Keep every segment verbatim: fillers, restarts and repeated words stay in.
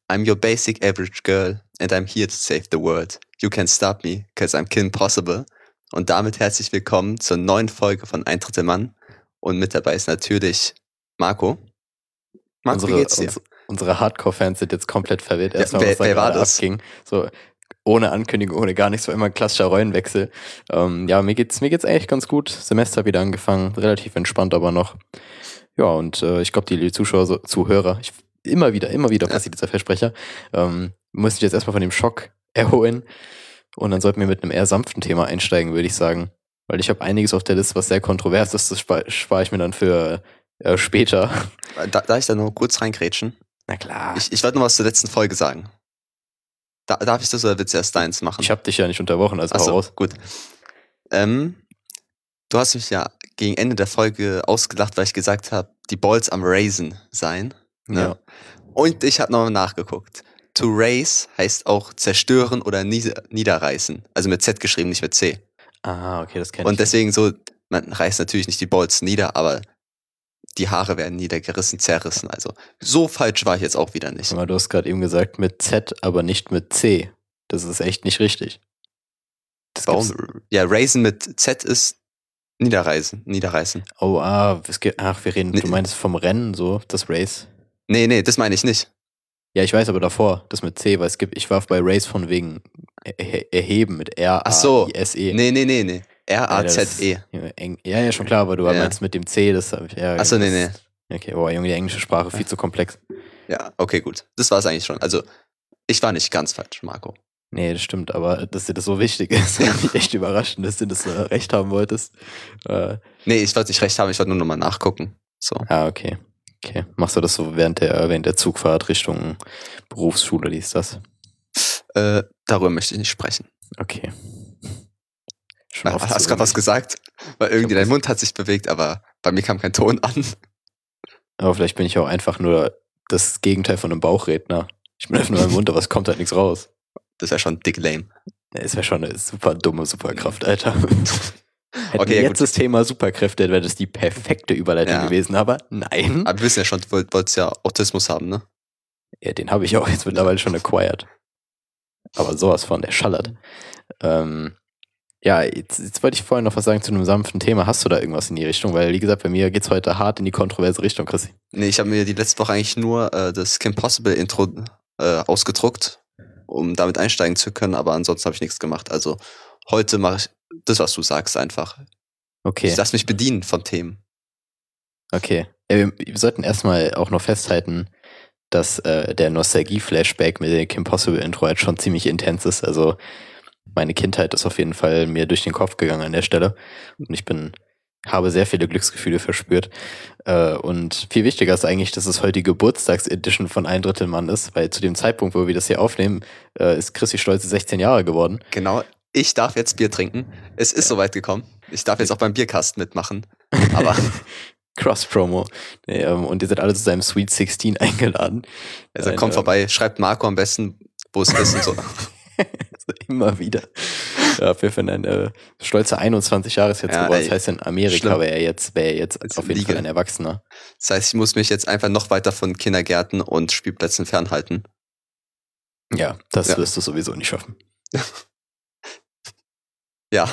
I'm your basic average girl and I'm here to save the world. You can't stop me, cause I'm Kim Possible. Und damit herzlich willkommen zur neuen Folge von Ein Drittel Mann. Und mit dabei ist natürlich Marco. Marco, unsere, wie geht's dir? Uns, unsere Hardcore-Fans sind jetzt komplett verwirrt. Erstmal, ja, wer, was da wer war gerade das? abging. So, ohne Ankündigung, ohne gar nichts, war immer ein klassischer Rollenwechsel. Ähm, ja, mir geht's, mir geht's eigentlich ganz gut. Semester wieder angefangen, relativ entspannt aber noch. Ja, und äh, ich glaube, die Zuschauer, so, Zuhörer, ich, immer wieder, immer wieder passiert dieser Versprecher, ähm, muss ich jetzt erstmal von dem Schock erholen. Und dann sollten wir mit einem eher sanften Thema einsteigen, würde ich sagen. Weil ich habe einiges auf der Liste, was sehr kontrovers ist. Das spare spar ich mir dann für äh, später. Da, darf ich da noch kurz reingrätschen? Na klar. Ich, ich wollte noch was zur letzten Folge sagen. Da, darf ich das oder willst du erst deins machen? Ich habe dich ja nicht unterbrochen, also Achso, hau raus. Gut. Ähm, du hast mich ja gegen Ende der Folge ausgelacht, weil ich gesagt habe, die Balls am Raisin seien. Ne? Ja. Und ich habe nochmal nachgeguckt. To raise heißt auch zerstören oder nieder- niederreißen. Also mit Z geschrieben, nicht mit C. Ah, okay, das kenne ich. Und deswegen so, man reißt natürlich nicht die Balls nieder, aber die Haare werden niedergerissen, zerrissen. Also so falsch war ich jetzt auch wieder nicht. Aber du hast gerade eben gesagt mit Z, aber nicht mit C. Das ist echt nicht richtig. Das Warum? Ja, Raisin mit Z ist niederreißen, niederreißen. Oh, ah, es geht, ach, wir reden, nee. Du meinst vom Rennen, so, das Race? Nee, nee, das meine ich nicht. Ja, ich weiß aber davor, das mit C, weil es gibt, ich war bei Race von wegen er- erheben mit R A I S E. Ach so, nee, nee, nee, nee. R A Z E. Ja, ja, schon klar, aber du ja. meinst mit dem C, das habe ich, ja. Achso, nee, nee. Okay, boah, Junge, die englische Sprache viel zu komplex. Ja, okay, gut. Das war es eigentlich schon. Also, ich war nicht ganz falsch, Marco. Nee, das stimmt, aber dass dir das so wichtig ist, ja. Mich echt überraschend, dass du das äh, recht haben wolltest. Äh, nee, ich wollte nicht recht haben, ich wollte nur nochmal nachgucken. So. Ah, okay. Okay. Machst du das so während der, während der Zugfahrt Richtung Berufsschule, liest das? Äh, darüber möchte ich nicht sprechen. Okay. Schon Na, hast du gerade was gesagt? Weil irgendwie dein Mund hat sich bewegt, aber bei mir kam kein Ton an. Aber vielleicht bin ich auch einfach nur das Gegenteil von einem Bauchredner. Ich bin einfach nur im Mund, aber es kommt halt nichts raus. Das wäre schon dick lame. Ja, das wäre schon eine super dumme Superkraft, Alter. Hätten okay, wir ja, jetzt gut. Das Thema Superkräfte, wäre das die perfekte Überleitung ja. gewesen, aber nein. Aber wir wissen ja schon, du wollt, wolltest ja Autismus haben, ne? Ja, den habe ich auch jetzt mittlerweile schon acquired. Aber sowas von, der schallert. Ähm, ja, jetzt, jetzt wollte ich vorhin noch was sagen zu einem sanften Thema. Hast du da irgendwas in die Richtung? Weil, wie gesagt, bei mir geht's heute hart in die kontroverse Richtung, Chrissy. Nee, ich habe mir die letzte Woche eigentlich nur äh, das Kim Possible Intro äh, ausgedruckt, um damit einsteigen zu können, aber ansonsten habe ich nichts gemacht. Also heute mache ich das, was du sagst, einfach. Okay. Ich lass mich bedienen von Themen. Okay. Ja, wir, wir sollten erstmal auch noch festhalten, dass äh, der Nostalgie-Flashback mit dem Kim Possible Intro halt schon ziemlich intens ist. Also meine Kindheit ist auf jeden Fall mir durch den Kopf gegangen an der Stelle. Und ich bin, habe sehr viele Glücksgefühle verspürt. Äh, und viel wichtiger ist eigentlich, dass es heute die Geburtstagsedition von Ein Drittel Mann ist, weil zu dem Zeitpunkt, wo wir das hier aufnehmen, äh, ist Chrissy stolze sechzehn Jahre geworden. Genau. Ich darf jetzt Bier trinken. Es ist ja. soweit gekommen. Ich darf jetzt auch beim Bierkasten mitmachen. Aber Cross-Promo. Nee, ähm, und ihr seid alle zu seinem Sweet sixteen eingeladen. Also kommt ähm, vorbei, schreibt Marco am besten, wo es ist und so. Also immer wieder. Ja, für ein äh, stolze einundzwanzig Jahre ist jetzt ja, geworden. Das heißt, in Amerika wäre er jetzt, wär er jetzt, jetzt auf jeden Liga. Fall ein Erwachsener. Das heißt, ich muss mich jetzt einfach noch weiter von Kindergärten und Spielplätzen fernhalten. Ja, das ja. wirst du sowieso nicht schaffen. Ja.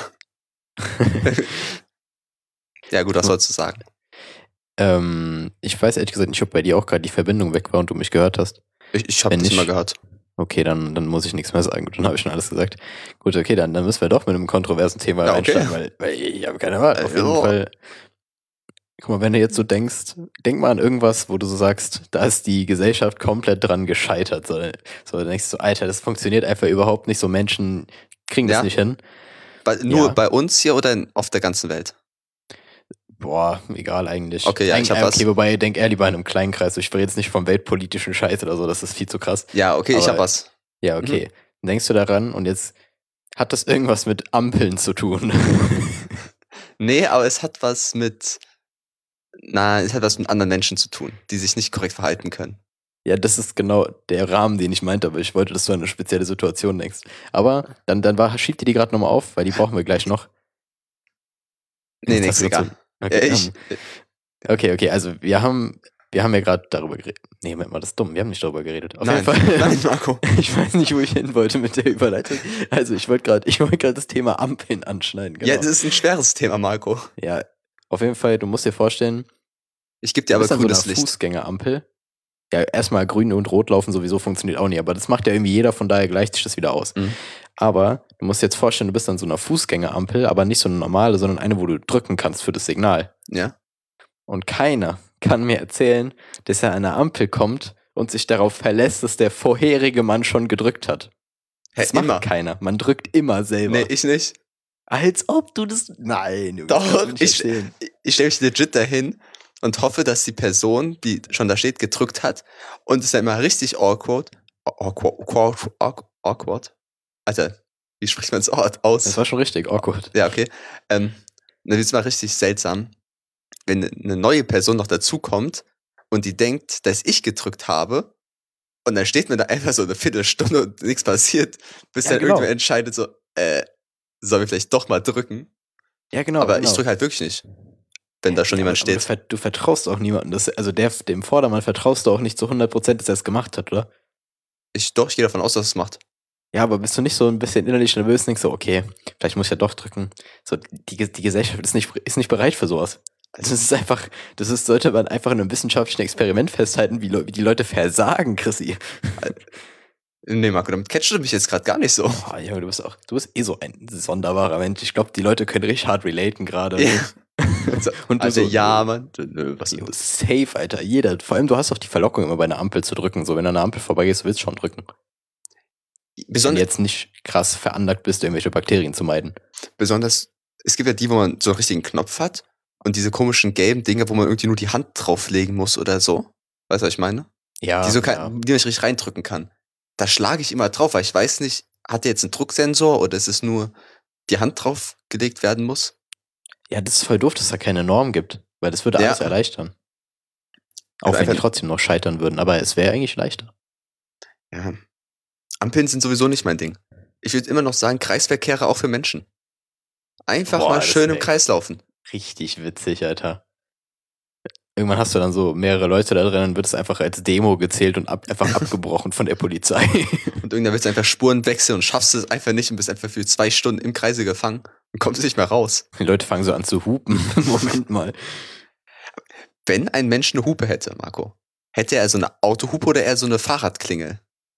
Ja gut, was sollst du sagen? Ähm, ich weiß ehrlich gesagt nicht, ob bei dir auch gerade die Verbindung weg war und du mich gehört hast. Ich, ich habe dich immer gehört. Okay, dann, dann muss ich nichts mehr sagen. Gut, dann habe ich schon alles gesagt. Gut, okay, dann, dann müssen wir doch mit einem kontroversen Thema ja, okay. einsteigen, weil, weil ich habe keine Wahl. Auf jeden oh. Fall. Guck mal, wenn du jetzt so denkst, denk mal an irgendwas, wo du so sagst, da ist die Gesellschaft komplett dran gescheitert. So, so du denkst du so, Alter, das funktioniert einfach überhaupt nicht. So Menschen kriegen das ja. nicht hin. Bei, nur ja. bei uns hier oder in, auf der ganzen Welt? Boah, egal eigentlich. Okay, ja, ich hab okay, was. Wobei, denk eher lieber in einem kleinen Kreis. Ich will jetzt nicht vom weltpolitischen Scheiß oder so, das ist viel zu krass. Ja, okay, Aber, ich hab was. Ja, okay. Mhm. Denkst du daran und jetzt hat das irgendwas mit Ampeln zu tun? Nee, aber es hat was mit, na, es hat was mit anderen Menschen zu tun, die sich nicht korrekt verhalten können. Ja, das ist genau der Rahmen, den ich meinte, aber ich wollte, dass du an eine spezielle Situation denkst. Aber dann, dann war, schiebt ihr die gerade nochmal auf, weil die brauchen wir gleich noch. Nee, nee, ist egal. Okay, ja, ich, okay, okay, also wir haben wir haben ja gerade darüber geredet. Nee, Moment mal, das ist dumm. Wir haben nicht darüber geredet. Auf Nein, jeden Fall. nein, Marco. Ich weiß nicht, wo ich hin wollte mit der Überleitung. Also ich wollte gerade, ich wollte gerade das Thema Ampeln anschneiden. Genau. Ja, das ist ein schweres Thema, Marco. Ja, auf jeden Fall, du musst dir vorstellen, Ich gebe dir du aber bist an so grünes einer Licht. Fußgängerampel. Ja, erstmal grün und rot laufen sowieso funktioniert auch nicht, aber das macht ja irgendwie jeder, von daher gleicht sich das wieder aus. Mhm. Aber du musst dir jetzt vorstellen, du bist an so einer Fußgängerampel, aber nicht so eine normale, sondern eine, wo du drücken kannst für das Signal. Ja. Und keiner kann mir erzählen, dass er an eine Ampel kommt und sich darauf verlässt, dass der vorherige Mann schon gedrückt hat. Das Hä, macht immer? keiner. Man drückt immer selber. Nee, ich nicht. Als ob du das... Nein, Junge, Doch, das kannst du nicht ich, erzählen. ich stelle mich legit dahin und hoffe, dass die Person, die schon da steht, gedrückt hat. Und es ist ja immer richtig awkward. Awkward. Awkward. awkward. Alter, wie spricht man das Ort aus? Das war schon richtig awkward. Ja, okay. Ähm, dann wird es mal richtig seltsam, wenn eine neue Person noch dazukommt und die denkt, dass ich gedrückt habe. Und dann steht man da einfach so eine Viertelstunde und nichts passiert, bis Ja, dann genau. irgendwer entscheidet so, äh, sollen wir vielleicht doch mal drücken? Ja, genau. aber genau. ich drücke halt wirklich nicht, wenn da schon Ja, jemand aber, aber steht. Du, ver- du vertraust auch niemandem. Das, also der, dem Vordermann vertraust du auch nicht zu hundert Prozent, dass er es gemacht hat, oder? Ich, doch, ich gehe davon aus, dass es macht. Ja, aber bist du nicht so ein bisschen innerlich nervös und denkst so, okay, vielleicht muss ich ja doch drücken. So, die, Ge- die Gesellschaft ist nicht, ist nicht bereit für sowas. Das ist einfach, das ist, sollte man einfach in einem wissenschaftlichen Experiment festhalten, wie, Leu- wie die Leute versagen, Chrissy. Nee, Marco, damit catchst du mich jetzt gerade gar nicht so. Oh, Junge, du bist auch, du bist eh so ein sonderbarer Mensch. Ich glaube, die Leute können richtig hart relaten gerade. Ja. So, Und du also, so, ja, Mann. Nö, was Jo, ist safe, Alter. Jeder. Vor allem, du hast doch die Verlockung, immer bei einer Ampel zu drücken. So, wenn du an einer Ampel vorbeigehst, willst du schon drücken. Wenn du Besonders, jetzt nicht krass veranlagt bist, irgendwelche Bakterien zu meiden. besonders, es gibt ja die, wo man so einen richtigen Knopf hat und diese komischen gelben Dinge, wo man irgendwie nur die Hand drauflegen muss oder so. Weißt du, was ich meine? Ja, die, so ja. kein, die man nicht richtig reindrücken kann. Da schlage ich immer drauf, weil ich weiß nicht, hat der jetzt einen Drucksensor oder ist es nur die Hand drauf gelegt werden muss? Ja, das ist voll doof, dass es da keine Norm gibt. Weil das würde Ja. alles erleichtern. Auch Also wenn die einfach- trotzdem noch scheitern würden. Aber es wäre eigentlich leichter. Ja. Ampeln sind sowieso nicht mein Ding. Ich würde immer noch sagen, Kreisverkehre auch für Menschen. Einfach Boah, mal das schön im wär- Kreis laufen. Richtig witzig, Alter. Irgendwann hast du dann so mehrere Leute da drin, dann wird es einfach als Demo gezählt und ab, einfach abgebrochen von der Polizei. Und irgendwann willst du einfach Spuren wechseln und schaffst es einfach nicht und bist einfach für zwei Stunden im Kreise gefangen und kommst nicht mehr raus. Die Leute fangen so an zu hupen. Moment mal. Wenn ein Mensch eine Hupe hätte, Marco, hätte er so eine Autohupe oder eher so eine Fahrradklingel?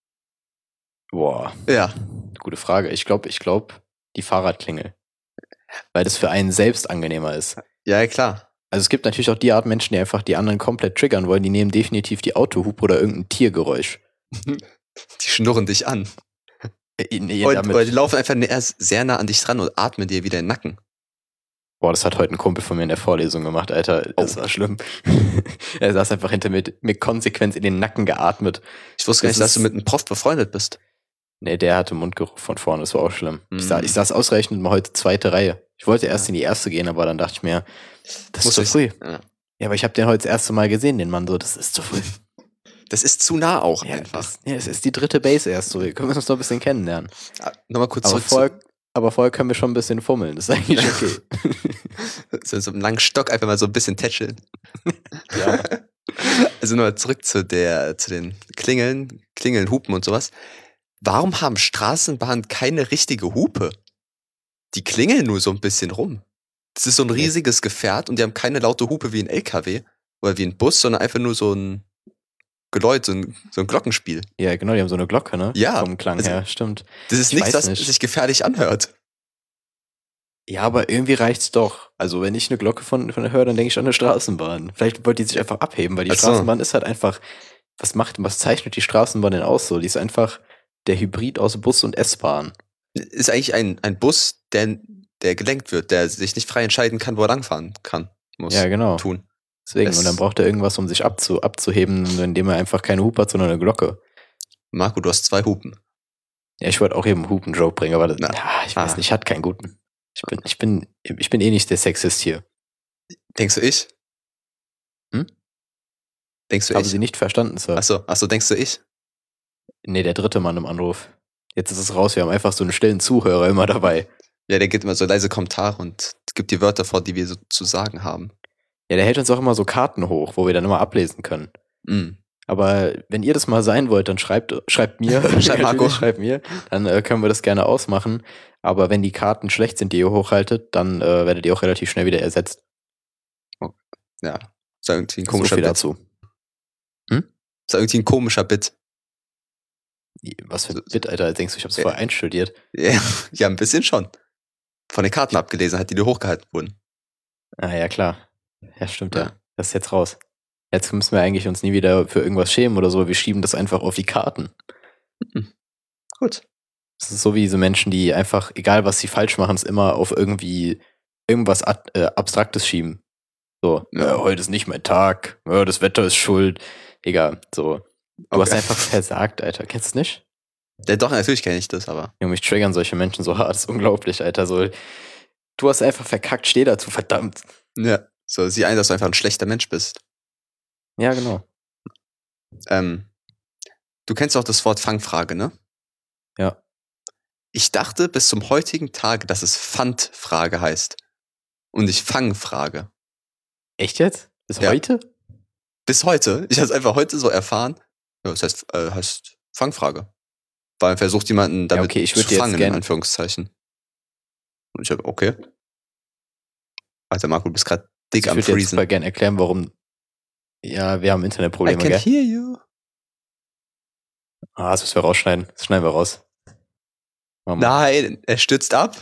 Boah, Ja. gute Frage. Ich glaube, ich glaube, die Fahrradklingel. Weil das für einen selbst angenehmer ist. Ja, klar. Also es gibt natürlich auch die Art Menschen, die einfach die anderen komplett triggern wollen. Die nehmen definitiv die Autohupe oder irgendein Tiergeräusch. Die schnurren dich an. Äh, nee, Oder, damit- oder die laufen einfach näher, sehr nah an dich dran und atmen dir wieder in den Nacken. Boah, das hat heute ein Kumpel von mir in der Vorlesung gemacht, Alter. Das Oh. war schlimm. Er saß einfach hinter mir, mir konsequent in den Nacken geatmet. Ich wusste gar Das nicht, dass du ist- mit einem Prof befreundet bist. Nee, der hatte Mundgeruch von vorne, das war auch schlimm. Mm. Ich, sa ich saß ausreichend mal heute zweite Reihe. Ich wollte erst Ja. in die erste gehen, aber dann dachte ich mir, das Muss ist zu ich- früh. Ja. Ja, aber ich habe den heute das erste Mal gesehen, den Mann so, das ist zu früh. Das ist zu nah auch Ja, einfach. das, ja, es ist die dritte Base erst so. Wir können uns noch ein bisschen kennenlernen. Ah, Nochmal kurz Aber zurück vorher, aber vorher können wir schon ein bisschen fummeln. Das ist eigentlich okay. zu so, so einem langen Stock einfach mal so ein bisschen tätscheln. Ja. Also nochmal zurück zu der, zu den Klingeln, Klingeln, Hupen und sowas. Warum haben Straßenbahnen keine richtige Hupe? Die klingeln nur so ein bisschen rum. Das ist so ein Nee. riesiges Gefährt und die haben keine laute Hupe wie ein L K W oder wie ein Bus, sondern einfach nur so ein Geläut, so ein, so ein Glockenspiel. Ja, genau, die haben so eine Glocke, ne? Ja, Vom Klang also- her, stimmt. Das ist Ich nichts, weiß das nicht. sich gefährlich anhört. Ja, aber irgendwie reicht's doch. Also, wenn ich eine Glocke von, von höre, dann denke ich an eine Straßenbahn. Vielleicht wollte die sich einfach abheben, weil die Ach so. Straßenbahn ist halt einfach, was macht, was zeichnet die Straßenbahn denn aus so? Die ist einfach der Hybrid aus Bus und S-Bahn. Ist eigentlich ein, ein Bus, der, der gelenkt wird, der sich nicht frei entscheiden kann, wo er langfahren kann, muss Ja, genau. tun. Deswegen, Es- und dann braucht er irgendwas, um sich abzu, abzuheben, indem er einfach keine Hupe hat, sondern eine Glocke. Marco, du hast zwei Hupen. Ja, ich wollte auch eben einen Hupen-Joke bringen, aber das, Na. ja, ich weiß Ah. nicht, ich hatte keinen guten. Ich bin, ich bin, ich bin eh nicht der Sexist hier. Denkst du ich? Hm? Denkst du Habe ich? sie nicht verstanden, Sir. Achso, achso, denkst du ich? Nee, der dritte Mann im Anruf. Jetzt ist es raus, wir haben einfach so einen stillen Zuhörer immer dabei. Ja, der gibt immer so leise Kommentare und gibt die Wörter vor, die wir so zu sagen haben. Ja, der hält uns auch immer so Karten hoch, wo wir dann immer ablesen können. Mm. Aber wenn ihr das mal sein wollt, dann schreibt, schreibt mir. Schreibt Marco. Schreibt mir. Dann äh, können wir das gerne ausmachen. Aber wenn die Karten schlecht sind, die ihr hochhaltet, dann äh, werdet ihr auch relativ schnell wieder ersetzt. Ja, ist irgendwie ein So komischer viel Bit. dazu. Ist irgendwie ein komischer Bit. Was für ein Bit, Alter. Denkst du, ich hab's vorher einstudiert? Ja, ja, ein bisschen schon. Von den Karten abgelesen hat, die dir hochgehalten wurden. Ah, ja, klar. Ja, stimmt ja. Ja. Das ist jetzt raus. Jetzt müssen wir eigentlich uns nie wieder für irgendwas schämen oder so. Wir schieben das einfach auf die Karten. Mhm. Gut. Das ist so wie so Menschen, die einfach, egal was sie falsch machen, es immer auf irgendwie irgendwas ad, äh, Abstraktes schieben. So, Ja. ja, heute ist nicht mein Tag, ja, das Wetter ist schuld. Egal, so. Du Okay. hast einfach versagt, Alter. Kennst du nicht? Ja, doch, natürlich kenne ich das, aber. Junge, mich triggern solche Menschen so hart. Das ist unglaublich, Alter. So, du hast einfach verkackt, steh dazu, verdammt. Ja. So, sieh ein, dass du einfach ein schlechter Mensch bist. Ja, genau. Ähm, du kennst auch das Wort Fangfrage, ne? Ja. Ich dachte bis zum heutigen Tage, dass es Pfandfrage heißt. Und nicht Fangfrage. Echt jetzt? Bis Ja. heute? Bis heute. Ich habe es einfach heute so erfahren. Ja, das heißt, äh, heißt Fangfrage. Weil man versucht, jemanden damit okay, ich zu würd jetzt fangen, in gern- Anführungszeichen. Und ich habe, okay. Alter, Marco, du bist gerade dick Ich am würde jetzt Freezen. super gerne erklären, warum. Ja, wir haben I Internetprobleme, can gell? hear you. Ah, das müssen wir rausschneiden. Das schneiden wir raus. Mama. Nein, er stürzt ab.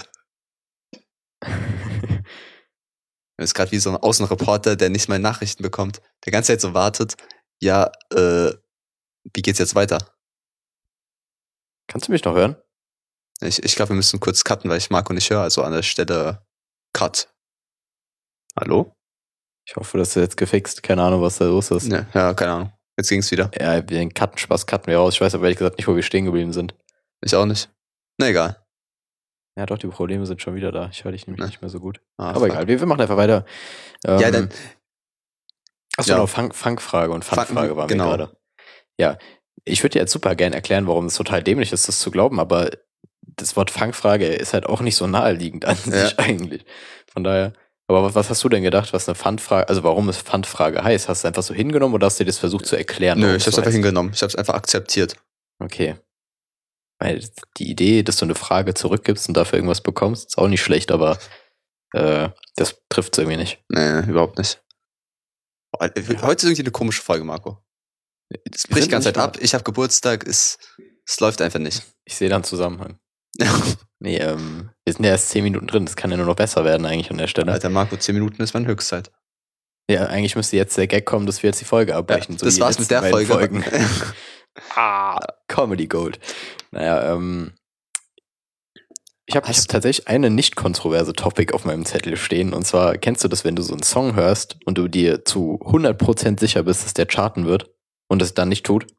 Er ist gerade wie so ein Außenreporter, der nicht mal Nachrichten bekommt. Der ganze Zeit so wartet. Ja, äh, wie geht's jetzt weiter? Kannst du mich noch hören? Ich, ich glaube, wir müssen kurz cutten, weil ich Marco nicht höre. Also an der Stelle Cut. Hallo? Ich hoffe, das ist jetzt gefixt. Keine Ahnung, was da los ist. Ja, ja, keine Ahnung. Jetzt ging's wieder. Ja, den Cutten-Spaß cutten wir raus. Ich weiß aber ehrlich gesagt nicht, wo wir stehen geblieben sind. Ich auch nicht. Na egal. Ja, doch, die Probleme sind schon wieder da. Ich höre dich nämlich Ne. nicht mehr so gut. Ah, aber fuck. egal, wir, wir machen einfach weiter. Ähm, Ja, dann. Achso, ja. genau, Fang, Fangfrage und Fang- Fangfrage waren genau. wir gerade. Ja, ich würde dir jetzt super gerne erklären, warum es total dämlich ist, das zu glauben, aber das Wort Fangfrage ist halt auch nicht so naheliegend an Ja. sich eigentlich. Von daher, aber was, was hast du denn gedacht, was eine Pfandfrage, also warum es Pfandfrage heißt? Hast du es einfach so hingenommen oder hast du dir das versucht zu erklären? Nö, warum ich es hab's so einfach heißt? hingenommen. Ich hab's einfach akzeptiert. Okay. Weil die Idee, dass du eine Frage zurückgibst und dafür irgendwas bekommst, ist auch nicht schlecht, aber äh, das trifft es irgendwie nicht. Nee, überhaupt nicht. Boah, Heute ist irgendwie eine komische Folge, Marco. Es Wir bricht sind die ganze nicht Zeit ab. Ich habe Geburtstag. Es, es läuft einfach nicht. Ich sehe da einen Zusammenhang. Nee, ähm, wir sind ja erst zehn Minuten drin, das kann ja nur noch besser werden eigentlich an der Stelle. Alter, Marco, zehn Minuten ist meine Höchstzeit. Ja, eigentlich müsste jetzt der Gag kommen, dass wir jetzt die Folge abbrechen. Ja, so das wie die war's mit letzten der beiden Folge. Folgen. ah, Comedy Gold. Naja, ähm, ich habe Hast hab tatsächlich eine nicht kontroverse Topic auf meinem Zettel stehen. Und zwar, kennst du das, wenn du so einen Song hörst und du dir zu hundert Prozent sicher bist, dass der charten wird und es dann nicht tut?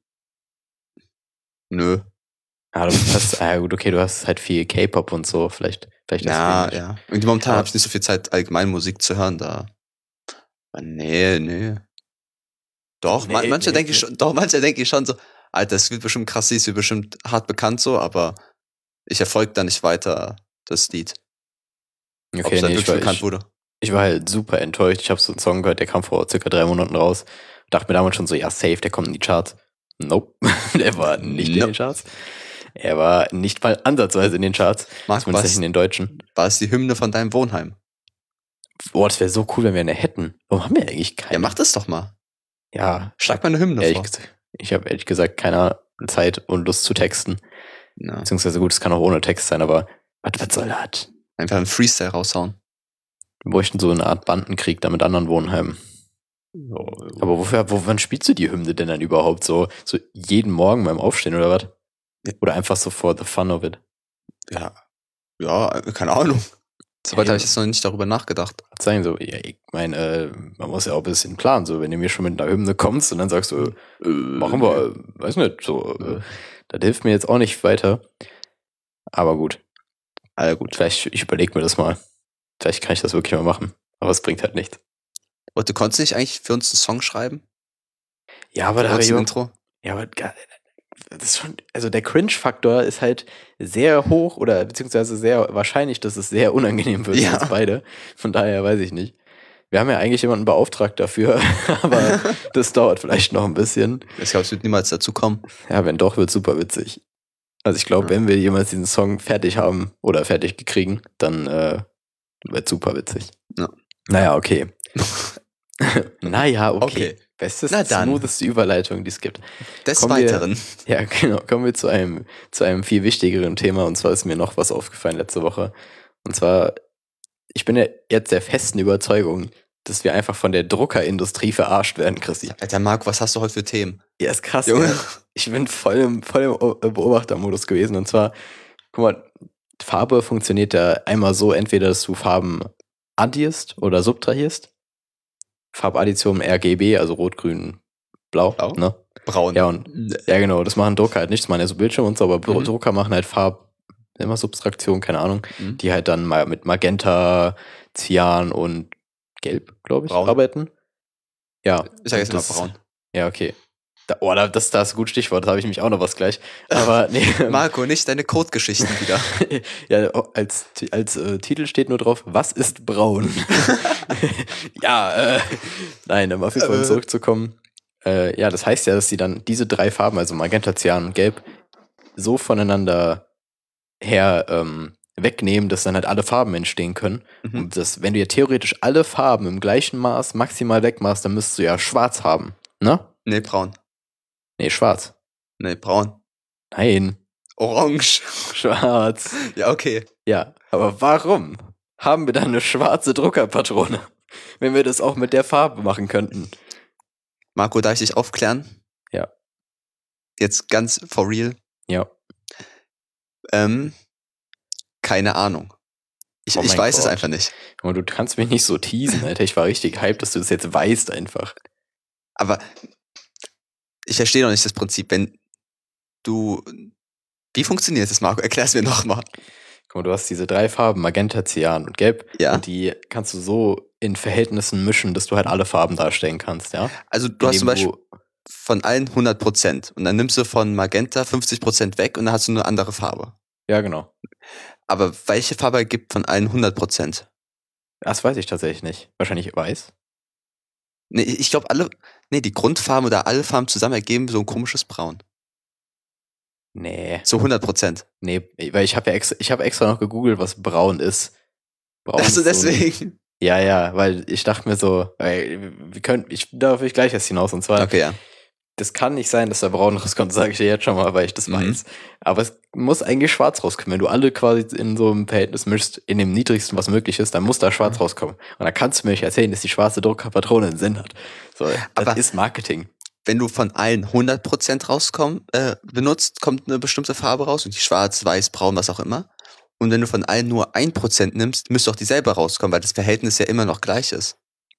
Nö. Ja, du hast, ah, gut, okay, du hast halt viel K-Pop und so, vielleicht, vielleicht Ja, deswegen nicht. ja. Und momentan Ja. habe ich nicht so viel Zeit, allgemein Musik zu hören. Da. Aber nee, nee. Doch, Nee, man, manche nee, denke ich nee. schon, doch, manche denke ich schon so, Alter, das wird bestimmt krass, das wird bestimmt hart bekannt so, aber ich erfolge da nicht weiter das Lied. Ob Okay, es dann nee, ich wirklich war, bekannt ich, wurde. ich war halt super enttäuscht. Ich habe so einen Song gehört, der kam vor circa drei Monaten raus. Dachte mir damals schon so, ja, safe, der kommt in die Charts. Nope, der war nicht in Nope. den Charts. Er war nicht mal ansatzweise in den Charts. Marc, Zumindest nicht was, in den deutschen. war es die Hymne von deinem Wohnheim? Boah, das wäre so cool, wenn wir eine hätten. Warum haben wir eigentlich keine? Ja, mach das doch mal. Ja, Schlag mal eine Hymne ehrlich vor. gesagt, ich habe ehrlich gesagt keine Zeit und Lust zu texten. Ja. Beziehungsweise gut, es kann auch ohne Text sein, aber was, was soll das? Einfach einen Freestyle raushauen. Wir bräuchten so eine Art Bandenkrieg da mit anderen Wohnheimen. Aber wofür, wo, wann spielst du die Hymne denn dann überhaupt so? So jeden Morgen beim Aufstehen oder was? Oder einfach so for the fun of it? Ja, ja, keine Ahnung. Soweit Ja, habe ich jetzt noch nicht darüber nachgedacht. Sagen so, ja, ich meine, äh, man muss ja auch ein bisschen planen, so, wenn du mir schon mit einer Hymne kommst und dann sagst du, äh, machen wir, äh, weiß nicht, so, äh, das hilft mir jetzt auch nicht weiter. Aber gut, Ah, gut. vielleicht, ich überlege mir das mal. Vielleicht kann ich das wirklich mal machen. Aber es bringt halt nichts. Und du konntest nicht eigentlich für uns einen Song schreiben? Ja, aber da Für habe uns ich ein überhaupt- Intro? Ja, aber ga- das ist schon, also der Cringe-Faktor ist halt sehr hoch oder beziehungsweise sehr wahrscheinlich, dass es sehr unangenehm wird für Ja. uns beide. Von daher weiß ich nicht. Wir haben ja eigentlich jemanden beauftragt dafür, aber das dauert vielleicht noch ein bisschen. Ich glaube, es wird niemals dazu kommen. Ja, wenn doch, wird super witzig. Also ich glaube, Ja. wenn wir jemals diesen Song fertig haben oder fertig gekriegen, dann äh, wird super witzig. Ja. Naja, okay. naja, okay. Okay. Bestes, Na dann. smootheste Überleitung, die es gibt. Des Kommen wir- Weiteren. Ja, genau. Kommen wir zu einem, zu einem viel wichtigeren Thema. Und zwar ist mir noch was aufgefallen letzte Woche. Und zwar, ich bin ja jetzt der festen Überzeugung, dass wir einfach von der Druckerindustrie verarscht werden, Chrissy. Alter, Marc, was hast du heute für Themen? Ja, ist krass. Junge. Junge. Ich bin voll im, voll im O- Beobachtermodus gewesen. Und zwar, guck mal, Farbe funktioniert ja einmal so, entweder dass du Farben addierst oder subtrahierst. Farbaddition R G B, also rot, grün, blau. Blau? Ne? Braun. Ja, und ja, genau, das machen Drucker halt nicht. Das machen ja so Bildschirme und so, aber Mhm. Drucker machen halt Farb, immer Subtraktion, keine Ahnung, Mhm. die halt dann mal mit Magenta, Cyan und Gelb, glaube ich, Braun. arbeiten. Ja. Ich sag jetzt und mal das- braun. Ja, okay. Da, oh, da- das, das ist ein gutes Stichwort, da habe ich mich auch noch was gleich. Aber nee. Marco, nicht deine Codegeschichten wieder. ja, als, als äh, Titel steht nur drauf, was ist braun? ja, äh, nein, um auf jeden Fall Äh. zurückzukommen. Äh, ja, das heißt ja, dass sie dann diese drei Farben, also Magenta, Cyan und Gelb, so voneinander her ähm, wegnehmen, dass dann halt alle Farben entstehen können. Mhm. Und das, wenn du ja theoretisch alle Farben im gleichen Maß maximal wegmachst, dann müsstest du ja schwarz haben. Ne? Nee, braun. Nee, schwarz. Nee, braun. Nein, Orange. schwarz. Ja, okay. Ja, aber warum haben wir dann eine schwarze Druckerpatrone, wenn wir das auch mit der Farbe machen könnten? Marco, darf ich dich aufklären? Ja. Jetzt ganz for real. Ja. Ähm, keine Ahnung. Ich, Oh ich mein weiß es Gott. einfach nicht. Aber du kannst mich nicht so teasen, Alter. Ich war richtig hyped, dass du das jetzt weißt einfach. Aber ich verstehe noch nicht das Prinzip. Wenn du. Wie funktioniert das, Marco? Erklär es mir nochmal. Guck mal, du hast diese drei Farben, Magenta, Cyan und Gelb. Ja. Und die kannst du so in Verhältnissen mischen, dass du halt alle Farben darstellen kannst, ja? Also du hast zum Indem Beispiel von allen hundert Prozent und dann nimmst du von Magenta fünfzig Prozent weg und dann hast du eine andere Farbe. Ja, genau. Aber welche Farbe ergibt von allen hundert Prozent? Das weiß ich tatsächlich nicht. Wahrscheinlich weiß. Nee, ich glaube alle, nee, die Grundfarben oder alle Farben zusammen ergeben so ein komisches Braun. Nee. So hundert Prozent. Nee, weil ich habe ja extra, ich habe extra noch gegoogelt, was braun ist. Braun Also ist so ein- deswegen. Ja, ja, weil ich dachte mir so, weil wir können, ich darauf will ich gleich erst hinaus. Und zwar, Okay, ja. das kann nicht sein, dass da braun rauskommt, sage ich dir jetzt schon mal, weil ich das Mhm. weiß. Aber es muss eigentlich schwarz rauskommen. Wenn du alle quasi in so einem Verhältnis mischst, in dem niedrigsten, was möglich ist, dann muss da schwarz rauskommen. Und dann kannst du mir nicht erzählen, dass die schwarze Druckerpatrone einen Sinn hat. So, das Aber- ist Marketing. Wenn du von allen hundert Prozent rauskommen, äh, benutzt, kommt eine bestimmte Farbe raus. Und die schwarz, weiß, braun, was auch immer. Und wenn du von allen nur ein Prozent nimmst, müsste auch dieselbe rauskommen, weil das Verhältnis ja immer noch gleich ist.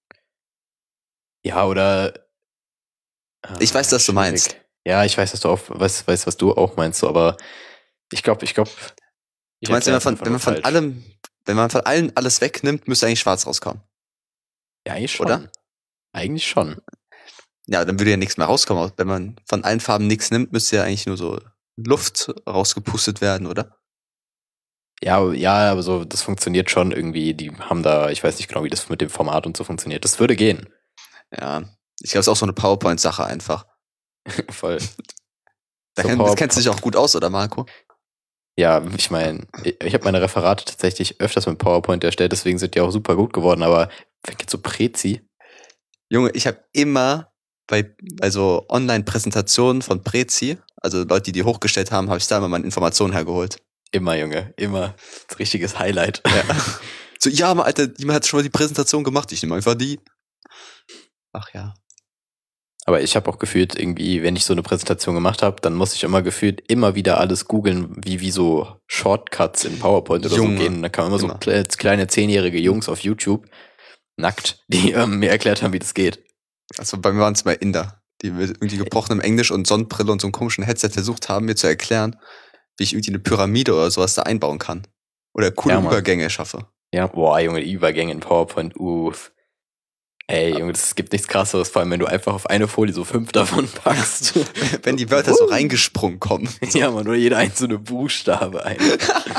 Ja, oder. Ah, Ich weiß, was du schwierig. meinst. Ja, ich weiß, dass du auch, weiß, weiß, was du auch meinst, so, aber ich glaube, ich glaube. Du meinst, wenn man von, wenn man von allem, wenn man von allen alles wegnimmt, müsste eigentlich schwarz rauskommen. Ja, eigentlich schon. Oder? Eigentlich schon. Ja, dann würde ja nichts mehr rauskommen. Wenn man von allen Farben nichts nimmt, müsste ja eigentlich nur so Luft rausgepustet werden, oder? Ja, aber- ja, aber so, das funktioniert schon irgendwie. Die haben da, ich weiß nicht genau, wie das mit dem Format und so funktioniert. Das würde gehen. Ja. Ich glaube, es ist auch so eine PowerPoint-Sache einfach. Voll. Da So kenn, das kennst du dich auch gut aus, oder Marco? Ja, ich meine, ich, ich habe meine Referate tatsächlich öfters mit PowerPoint erstellt, deswegen sind die auch super gut geworden, aber wenn jetzt so Prezi, Junge, ich habe immer bei also Online-Präsentationen von Prezi, also Leute, die die hochgestellt haben, habe ich da immer meine Informationen hergeholt. immer, Junge, immer. Das richtiges Highlight. So, ja, mal, Alter, jemand hat schon mal die Präsentation gemacht, ich nehme einfach die. Ach ja. Aber ich habe auch gefühlt irgendwie, wenn ich so eine Präsentation gemacht habe, dann muss ich immer gefühlt immer wieder alles googeln, wie, wie so Shortcuts in PowerPoint oder Junge, so gehen. Und dann kann man immer so immer. kle- kleine zehnjährige Jungs auf YouTube, nackt, die ähm, mir erklärt haben, wie das geht. Also bei mir waren es mal Inder, die mit irgendwie gebrochenem Englisch und Sonnenbrille und so einem komischen Headset versucht haben, mir zu erklären, wie ich irgendwie eine Pyramide oder sowas da einbauen kann. Oder coole Ja, Mann. Übergänge schaffe. Ja, boah, Junge, die Übergänge in PowerPoint, uff. Ey, Junge, das gibt nichts krasseres, vor allem wenn du einfach auf eine Folie so fünf davon packst. Wenn die Wörter so reingesprungen kommen. Ja, man, nur jeder einzelne Buchstabe ein.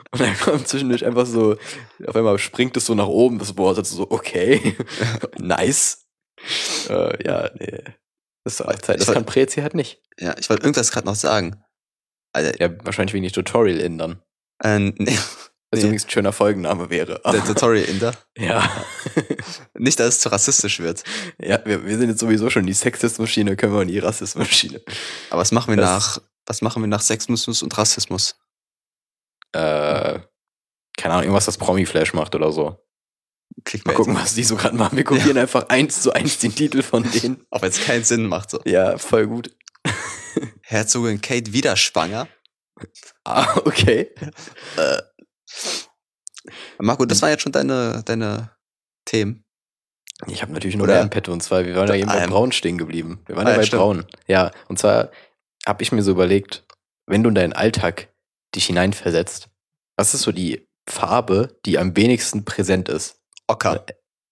Und dann kommt zwischendurch einfach so, auf einmal springt es so nach oben, das Wort, also so, okay, nice. Äh, ja, nee. Das ist auch Zeit. Das kann Prezi halt nicht. Ja, ich wollte irgendwas gerade noch sagen. Also, ja, wahrscheinlich wegen die Tutorial-Indern. Äh, nee. Was nee. übrigens ein schöner Folgenname wäre. Der Tutorial-Inder? Ja. Nicht, dass es zu rassistisch wird. Ja, wir, wir sind jetzt sowieso schon die Sexismus-Maschine, können wir in die Rassismus-Maschine. Aber was machen wir das, nach, was machen wir nach Sexismus und Rassismus? Äh, keine Ahnung, irgendwas, das Promi-Flash macht oder so. Mal gucken, was die so gerade machen. Wir kopieren ja. einfach eins zu eins den Titel von denen. Auch wenn es keinen Sinn macht. So. Ja, voll gut. Herzogin Kate wieder schwanger. Ah, okay. äh. Marco, das waren jetzt schon deine, deine Themen. Ich habe natürlich nur Oder? ein Petto, und zwar, wir waren ja eben bei Braun stehen geblieben. Wir waren ah, ja bei stimmt. Braun. Ja, und zwar habe ich mir so überlegt, wenn du in deinen Alltag dich hineinversetzt, was ist so die Farbe, die am wenigsten präsent ist? Ocker.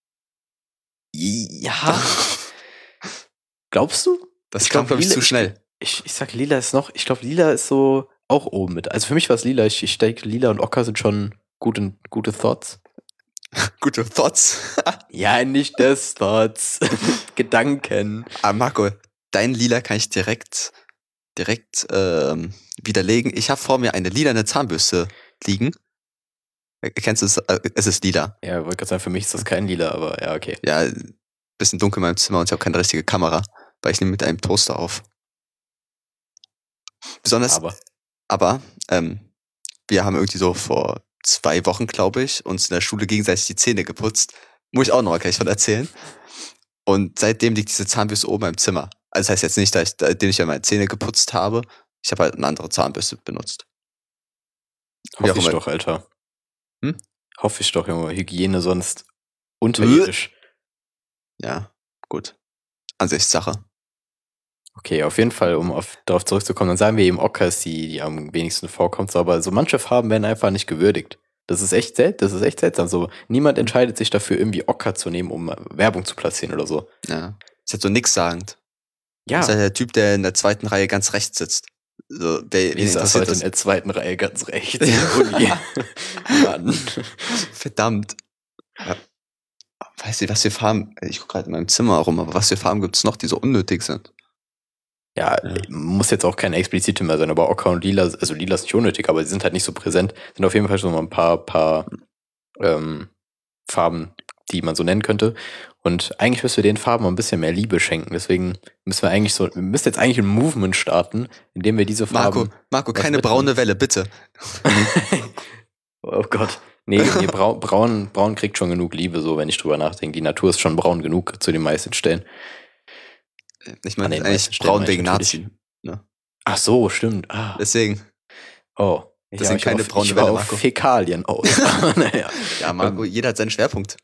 Ja. Glaubst du? Das ich glaube, glaub ich, zu schnell. Ich, ich sag, lila ist noch, ich glaube, lila ist so auch oben mit. Also für mich war es lila. Ich, ich denke, lila und Ocker sind schon gute, gute Thoughts. Gute Thoughts? Ja, nicht das Thoughts. Gedanken. Ah, Marco, dein Lila kann ich direkt, direkt ähm, widerlegen. Ich habe vor mir eine lilane Zahnbürste liegen. Kennst du es? Es ist lila. Ja, ich wollte gerade sagen, für mich ist das kein Lila, aber ja, okay. Ja, bisschen dunkel in meinem Zimmer und ich habe keine richtige Kamera, weil ich nehme mit einem Toaster auf. Besonders, aber, aber ähm, wir haben irgendwie so vor zwei Wochen, glaube ich, uns in der Schule gegenseitig die Zähne geputzt. Muss ich auch noch mal gleich von erzählen. Und seitdem liegt diese Zahnbürste oben im Zimmer. Also das heißt jetzt nicht, dass ich, seitdem ich ja meine Zähne geputzt habe, ich habe halt eine andere Zahnbürste benutzt. Hoffe ich doch, Alter. Hm? Hoffe ich doch, Junge. Hygiene sonst unterirdisch. Ja, gut. Ansichtssache. Okay, auf jeden Fall, um auf, darauf zurückzukommen, dann sagen wir eben, Ocker ist die, die am wenigsten vorkommt, so, aber so manche Farben werden einfach nicht gewürdigt. Das ist echt sel- das ist echt seltsam. So, niemand entscheidet sich dafür, irgendwie Ocker zu nehmen, um Werbung zu platzieren oder so. Ja. Ist halt so nichtssagend. Ja. Das ist halt der Typ, der in der zweiten Reihe ganz rechts sitzt. So, wer, Wie ist das heute in der zweiten Reihe ganz rechts in der Uni? Mann. Verdammt. Ja. Weiß nicht, was für Farben, ich gucke gerade in meinem Zimmer rum, aber was für Farben gibt es noch, die so unnötig sind? Ja, ja, muss jetzt auch keine explizite mehr sein, aber Ocker und Lila, also Lila ist nicht unnötig, aber sie sind halt nicht so präsent. Sind auf jeden Fall schon mal ein paar, paar ähm, Farben, die man so nennen könnte. Und eigentlich müssen wir den Farben mal ein bisschen mehr Liebe schenken. Deswegen müssen wir eigentlich so, wir müssen jetzt eigentlich ein Movement starten, indem wir diese Farben. Marco, Marco, keine braune Welle, bitte. Oh Gott. Nee, nee braun, braun, braun kriegt schon genug Liebe, so wenn ich drüber nachdenke. Die Natur ist schon braun genug zu den meisten Stellen. Ich meine, eigentlich braun wegen Nazi. Ne? Ach so, stimmt. Ah. Deswegen. Oh. Das sind keine auf, braune ich Welle, war auf Marco. Fäkalien aus. naja. Ja, Marco, um, jeder hat seinen Schwerpunkt.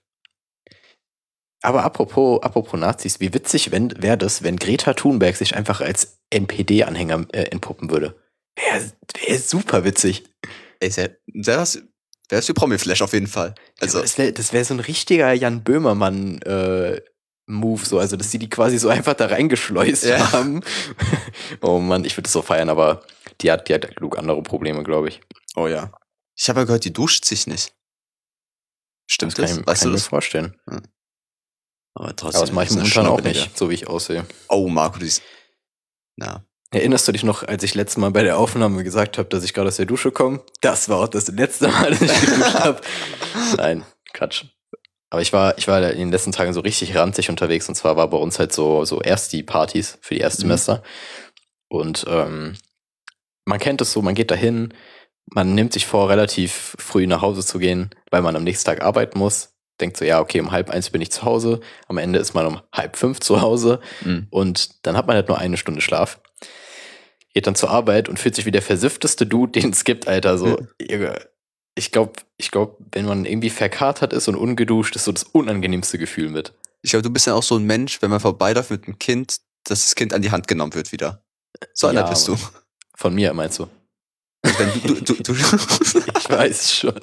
Aber apropos, apropos Nazis, wie witzig wäre das, wenn Greta Thunberg sich einfach als N P D-Anhänger äh, entpuppen würde? Wäre wär super witzig. Ey, sehr, sehr was, wäre es für Promi-Flash auf jeden Fall. Also, ja, das wäre das wär so ein richtiger Jan Böhmermann äh, Move, so, also dass die die quasi so einfach da reingeschleust ja. haben. Oh Mann, ich würde das so feiern, aber die hat, die hat genug andere Probleme, glaube ich. Oh ja. Ich habe ja gehört, die duscht sich nicht. Stimmt das? Das kann, ich, kann ich mir vorstellen. Ja. Aber trotzdem. Aber das mache ich momentan auch nicht, so wie ich aussehe. Oh, Marco, du siehst. Na. Erinnerst du dich noch, als ich letztes Mal bei der Aufnahme gesagt habe, dass ich gerade aus der Dusche komme? Das war auch das letzte Mal, dass ich geduscht habe. Nein, Quatsch. Aber ich war, ich war in den letzten Tagen so richtig ranzig unterwegs, und zwar war bei uns halt so, so Ersti-Partys für die Erstsemester. Mhm. Und ähm, man kennt es so, man geht dahin, man nimmt sich vor, relativ früh nach Hause zu gehen, weil man am nächsten Tag arbeiten muss. Denkt so, ja, okay, um halb eins bin ich zu Hause. Am Ende ist man um halb fünf zu Hause. Mhm. Und dann hat man halt nur eine Stunde Schlaf. Geht dann zur Arbeit und fühlt sich wie der versiffteste Dude, den es gibt, Alter. So, mhm. Ich glaube, ich glaub, wenn man irgendwie verkatert ist und ungeduscht, ist so das unangenehmste Gefühl mit. Ich glaube, du bist ja auch so ein Mensch, wenn man vorbeiläuft mit einem Kind, dass das Kind an die Hand genommen wird wieder. So einer ja, bist du. Von mir, meinst du? Wenn du, du, du, du ich weiß schon.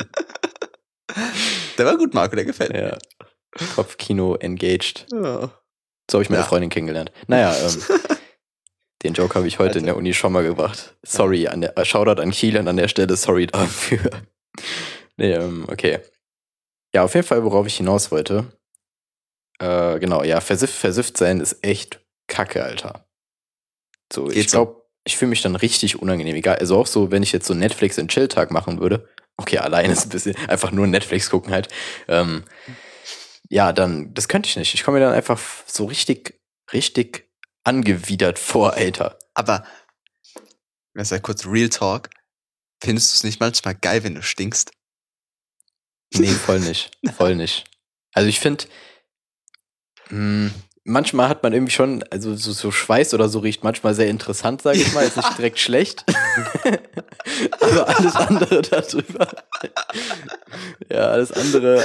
Der war gut, Marco, der gefällt mir. Ja. Kopfkino engaged. Ja. So habe ich meine ja. Freundin kennengelernt. Naja, ähm, den Joke habe ich heute Alter. in der Uni schon mal gebracht. Sorry, an der, Shoutout an Kiel und an der Stelle sorry dafür. Nee, ähm, okay. Ja, auf jeden Fall, worauf ich hinaus wollte. Äh, genau, ja, versifft, versifft sein ist echt kacke, Alter. So, Geht ich so. glaube, ich fühle mich dann richtig unangenehm. Egal, also auch so, wenn ich jetzt so Netflix in Chill-Tag machen würde. Okay, alleine ist ein bisschen, einfach nur Netflix gucken halt. Ähm, ja, dann, das könnte ich nicht. Ich komme mir dann einfach f- so richtig, richtig angewidert vor, Alter. Aber, das ist ja kurz Real Talk. Findest du es nicht manchmal geil, wenn du stinkst? Nee, voll nicht. Voll nicht. Also ich finde, manchmal hat man irgendwie schon, also so, so Schweiß oder so riecht manchmal sehr interessant, sage ich mal. Ist nicht direkt schlecht. Aber alles andere darüber. Ja, alles andere.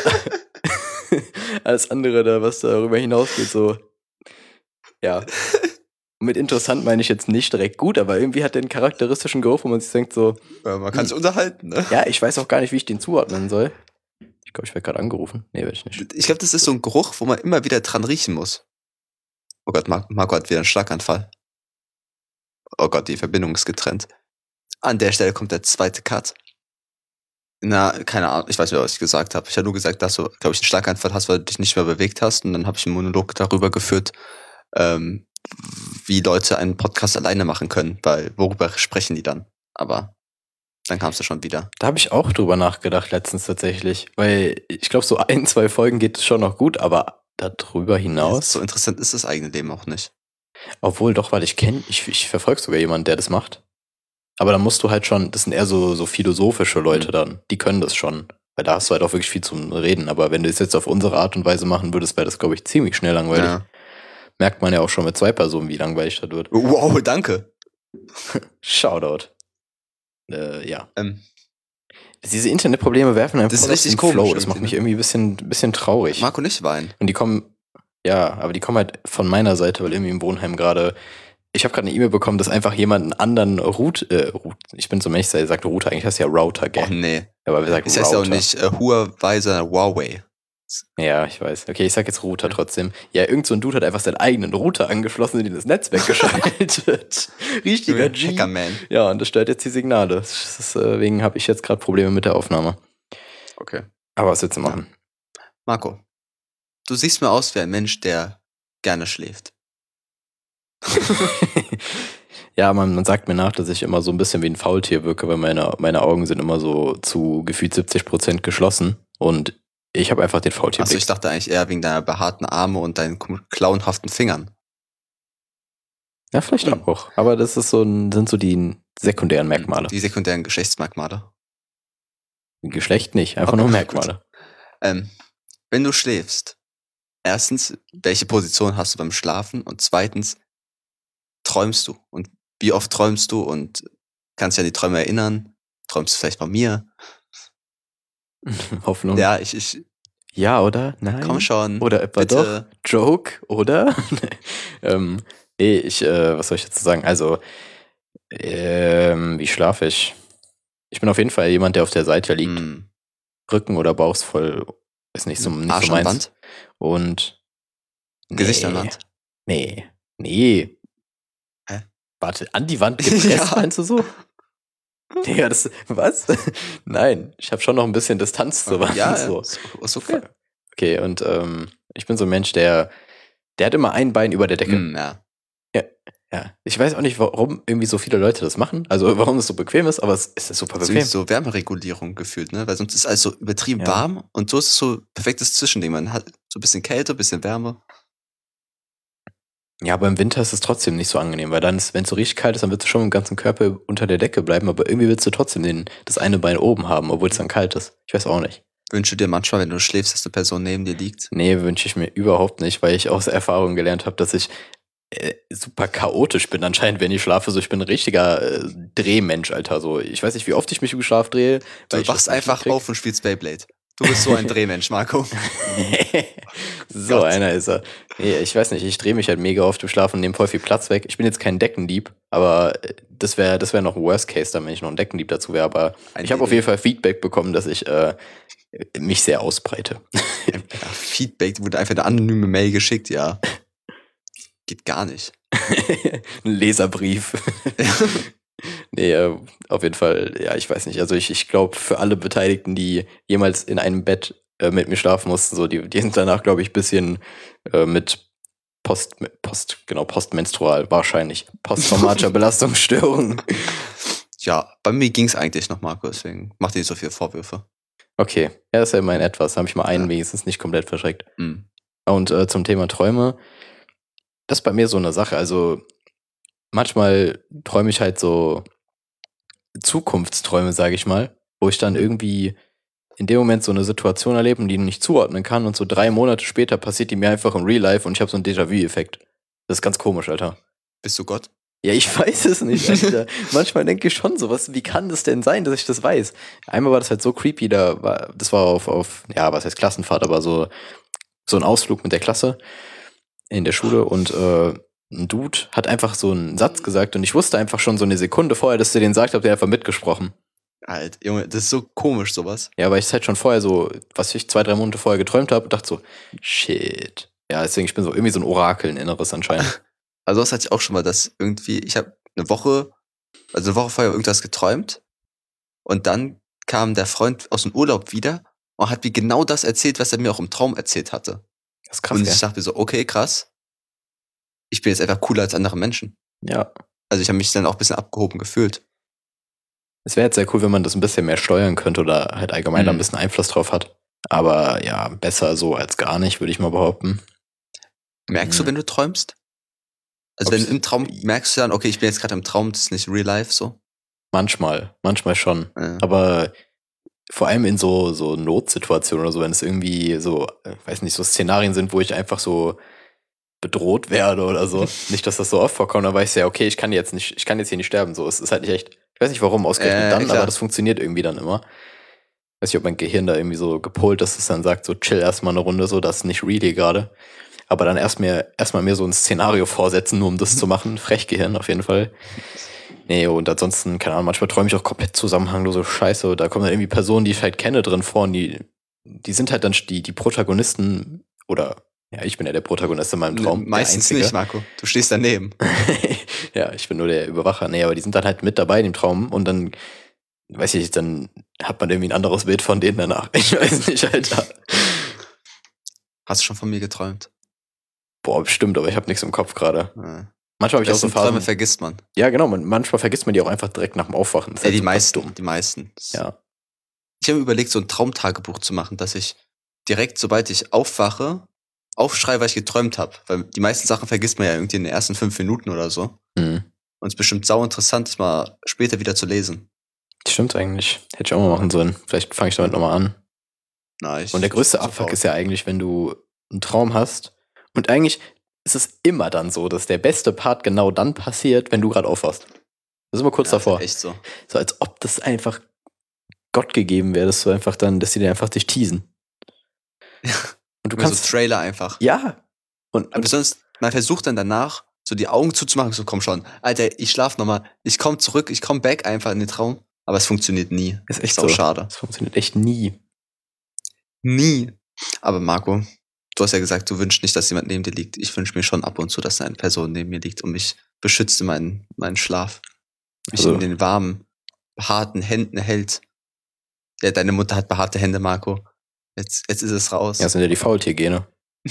Alles andere da, was darüber hinausgeht, so. Ja. Und mit interessant meine ich jetzt nicht direkt gut, aber irgendwie hat der einen charakteristischen Geruch, wo man sich denkt so, Ja, man kann Hm. sich unterhalten, ne? ja, ich weiß auch gar nicht, wie ich den zuordnen soll. Ich glaube, ich werde gerade angerufen. Nee, werde ich nicht. Ich glaube, das ist so ein Geruch, wo man immer wieder dran riechen muss. Oh Gott, Mar Marco hat wieder einen Schlaganfall. Oh Gott, die Verbindung ist getrennt. An der Stelle kommt der zweite Cut. Na, keine Ahnung, ich weiß nicht, was ich gesagt habe. Ich habe nur gesagt, dass du, glaube ich, einen Schlaganfall hast, weil du dich nicht mehr bewegt hast. Und dann habe ich einen Monolog darüber geführt, ähm, wie Leute einen Podcast alleine machen können, weil worüber sprechen die dann? Aber dann kamst du schon wieder. Da habe ich auch drüber nachgedacht letztens tatsächlich, weil ich glaube, so ein, zwei Folgen geht es schon noch gut, aber darüber hinaus, So interessant ist das eigene Leben auch nicht. obwohl doch, weil ich kenne, ich, ich verfolge sogar jemanden, der das macht. Aber da musst du halt schon, das sind eher so, so philosophische Leute Mhm. dann, die können das schon. Weil da hast du halt auch wirklich viel zum Reden. Aber wenn du es jetzt auf unsere Art und Weise machen würdest, wäre das, glaube ich, ziemlich schnell langweilig. Ja. Merkt man ja auch schon mit zwei Personen, wie langweilig das wird. Wow, danke. Shoutout. Äh, ja. Ähm, Diese Internetprobleme werfen einem Das ist voll aus richtig dem komisch Flow. Das irgendwie, macht mich ne? irgendwie ein bisschen, bisschen traurig. Marco nicht weinen. Und die kommen, ja, aber die kommen halt von meiner Seite, weil irgendwie im Wohnheim gerade, ich habe gerade eine E-Mail bekommen, dass einfach jemand einen anderen Root, äh, Root ich bin so Mensch, der sagt Router, eigentlich heißt ja Router, gell? Oh nee. Aber wir sagen Es heißt ja Router. auch nicht äh, Huawei, sondern Huawei. Ja, ich weiß. Okay, ich sag jetzt Router Ja. trotzdem. Ja, irgend so ein Dude hat einfach seinen eigenen Router angeschlossen und in das Netzwerk geschaltet. Richtiger G. Hackerman. Ja, und das stört jetzt die Signale. Deswegen habe ich jetzt gerade Probleme mit der Aufnahme. Okay. Aber was willst du machen? Marco, du siehst mir aus wie ein Mensch, der gerne schläft. Ja, man, man sagt mir nach, dass ich immer so ein bisschen wie ein Faultier wirke, weil meine, meine Augen sind immer so zu gefühlt siebzig Prozent geschlossen und ich habe einfach den Faultierblick. Also ich dachte eigentlich eher wegen deiner behaarten Arme und deinen klauenhaften Fingern. Ja, vielleicht Hm. auch. Aber das ist so ein, sind so die sekundären Merkmale. Die sekundären Geschlechtsmerkmale. Geschlecht nicht, einfach Okay, nur gut. Merkmale. Ähm, wenn du schläfst, erstens, welche Position hast du beim Schlafen? Und zweitens, träumst du? Und wie oft träumst du? Und kannst dich an die Träume erinnern? Träumst du vielleicht von mir? Hoffnung. Ja, ich, ich, Ja, oder? Nein. komm schon. Oder etwa bitte. doch? Joke, oder? ähm, nee, ich, äh, was soll ich dazu sagen? Also, ähm, wie schlafe ich? Ich bin auf jeden Fall jemand, der auf der Seite liegt. Hm. Rücken oder Bauch ist voll, ist nicht so, nicht Arsch so an meins. Wand? Und Gesicht nee, an Wand? Nee, nee. Hä? Warte, an die Wand gepresst, Ja. meinst du so? Ja, das, was? Nein, ich habe schon noch ein bisschen Distanz zur Wand. Ja, so. ist, ist okay. Okay, und ähm, ich bin so ein Mensch, der, der hat immer ein Bein über der Decke. Hm, ja. Ja, ich weiß auch nicht, warum irgendwie so viele Leute das machen. Also warum es so bequem ist, aber es ist super So, bequem. so Wärmeregulierung gefühlt, ne? Weil sonst ist alles so übertrieben Ja. warm und so ist es so perfektes Zwischending. Man hat so ein bisschen Kälte, ein bisschen Wärme. Ja, aber im Winter ist es trotzdem nicht so angenehm, weil dann, wenn es so richtig kalt ist, dann willst du schon mit dem ganzen Körper unter der Decke bleiben, aber irgendwie willst du trotzdem den, das eine Bein oben haben, obwohl es dann kalt ist. Ich weiß auch nicht. Wünsche dir manchmal, wenn du schläfst, dass eine Person neben dir liegt? Nee, wünsche ich mir überhaupt nicht, weil ich aus Erfahrung gelernt habe, dass ich äh, super chaotisch bin anscheinend, wenn ich schlafe. So, ich bin ein richtiger äh, Drehmensch, Alter. So, ich weiß nicht, wie oft ich mich im Schlaf drehe. Du wachst einfach auf und spielst Beyblade. Du bist so ein Drehmensch, Marco. So Gott. einer ist er. Nee, ich weiß nicht, ich drehe mich halt mega oft im Schlaf und nehme voll viel Platz weg. Ich bin jetzt kein Deckendieb, aber das wäre das wär noch ein Worst Case, dann, wenn ich noch ein Deckendieb dazu wäre. Aber Ein ich habe auf jeden Fall Feedback bekommen, dass ich äh, mich sehr ausbreite. Ja, Feedback wurde einfach eine anonyme Mail geschickt, ja. Geht gar nicht. Ein Leserbrief. Nee, äh, auf jeden Fall, ja, ich weiß nicht. Also ich, ich glaube, für alle Beteiligten, die jemals in einem Bett äh, mit mir schlafen mussten, so, die, die sind danach, glaube ich, ein bisschen äh, mit Post, Post, genau, postmenstrual wahrscheinlich. Posttraumatischer Belastungsstörung. Ja, bei mir ging es eigentlich noch, Marco, deswegen mach dir nicht so viele Vorwürfe. Okay, ja, das ist ja immerhin etwas. Da habe ich mal einen Ja. wenigstens nicht komplett verschreckt. Mhm. Und äh, zum Thema Träume, das ist bei mir so eine Sache. Also manchmal träume ich halt so Zukunftsträume, sage ich mal, wo ich dann irgendwie in dem Moment so eine Situation erlebe und die nicht zuordnen kann und so drei Monate später passiert die mir einfach im Real Life und ich habe so einen Déjà-vu-Effekt. Das ist ganz komisch, Alter. Bist du Gott? Ja, ich weiß es nicht, Alter. Manchmal denke ich schon so, was, wie kann das denn sein, dass ich das weiß? Einmal war das halt so creepy, da war, das war auf, auf, ja, was heißt Klassenfahrt, aber so, so ein Ausflug mit der Klasse in der Schule und äh, ein Dude hat einfach so einen Satz gesagt und ich wusste einfach schon so eine Sekunde vorher, dass der den sagt, habt ihr einfach mitgesprochen. Alter, Junge, das ist so komisch, sowas. Ja, weil ich es halt schon vorher so, was ich zwei, drei Monate vorher geträumt habe und dachte so, shit. Ja, deswegen, ich bin so irgendwie so ein Orakel, ein Inneres anscheinend. Also das hatte ich auch schon mal, dass irgendwie, ich habe eine Woche, also eine Woche vorher irgendwas geträumt und dann kam der Freund aus dem Urlaub wieder und hat mir genau das erzählt, was er mir auch im Traum erzählt hatte. Das ist krass, und gell? ich dachte mir so, okay, krass. Ich bin jetzt einfach cooler als andere Menschen. Ja. Also ich habe mich dann auch ein bisschen abgehoben gefühlt. Es wäre jetzt sehr cool, wenn man das ein bisschen mehr steuern könnte oder halt allgemein da ein Mhm. bisschen Einfluss drauf hat. Aber ja, besser so als gar nicht, würde ich mal behaupten. Merkst du, Mhm. wenn du träumst? Also Ob's- wenn im Traum, merkst du dann, okay, ich bin jetzt gerade im Traum, das ist nicht real life so? Manchmal, manchmal schon. Ja. Aber vor allem in so, so Notsituationen oder so, wenn es irgendwie so, äh, weiß nicht, so Szenarien sind, wo ich einfach so bedroht werde oder so. Nicht, dass das so oft vorkommt, aber ich sehe, okay, ich kann jetzt nicht, ich kann jetzt hier nicht sterben. So, es ist halt nicht echt. Ich weiß nicht warum, ausgerechnet Äh, dann, klar. aber das funktioniert irgendwie dann immer. Weiß nicht, ob mein Gehirn da irgendwie so gepolt ist, dass es dann sagt, so chill erstmal eine Runde, so, das ist nicht really gerade. Aber dann erst mir, erstmal mir so ein Szenario vorsetzen, nur um das zu machen. Frechgehirn auf jeden Fall. Nee, und ansonsten, keine Ahnung, manchmal träume ich auch komplett zusammenhanglose Scheiße. Da kommen dann irgendwie Personen, die ich halt kenne, drin vor und die, die sind halt dann die, die Protagonisten oder, ja, ich bin ja der Protagonist in meinem Traum. Ne, meistens der nicht, Marco. Du stehst daneben. Ja, ich bin nur der Überwacher. Nee, aber die sind dann halt mit dabei in dem Traum und dann, weiß ich, dann hat man irgendwie ein anderes Bild von denen danach. Ich weiß nicht, Alter. Hast du schon von mir geträumt? Boah, bestimmt, aber ich habe nichts im Kopf gerade. Ja. Manchmal habe ich auch so Besten Träume Phasen. vergisst man. Ja, genau, man, manchmal vergisst man die auch einfach direkt nach dem Aufwachen. Das ist Ja, halt die so krass meisten, dumm. die meisten. Ja. Ich habe mir überlegt, so ein Traumtagebuch zu machen, dass ich direkt, sobald ich aufwache, aufschreibe, was ich geträumt habe. Weil die meisten Sachen vergisst man ja irgendwie in den ersten fünf Minuten oder so. Mhm. Und es ist bestimmt sau interessant, das mal später wieder zu lesen. Stimmt eigentlich. Hätte ich auch mal machen sollen. Vielleicht fange ich damit nochmal an. Na, ich, Und der größte ich bin so Abfuck faul. ist ja eigentlich, wenn du einen Traum hast und eigentlich ist es immer dann so, dass der beste Part genau dann passiert, wenn du gerade aufwachst. Das ist immer kurz Ja, ist davor. echt so. So als ob das einfach Gott gegeben wäre, dass du einfach dann, dass sie dir einfach dich teasen. Und du Immer kannst. so Trailer einfach. Ja. Und, Aber und sonst, man versucht dann danach, so die Augen zuzumachen, so komm schon, Alter, ich schlaf nochmal, ich komm zurück, ich komm back einfach in den Traum. Aber es funktioniert nie. ist echt auch so. schade. Das funktioniert echt nie. Nie. Aber Marco, du hast ja gesagt, du wünschst nicht, dass jemand neben dir liegt. Ich wünsche mir schon ab und zu, dass eine Person neben mir liegt und mich beschützt in meinen, meinen Schlaf. Mich Also- in den warmen, behaarten Händen hält. Ja, deine Mutter hat behaarte Hände, Marco. Jetzt, jetzt ist es raus. Ja, das sind ja die Faultiergene.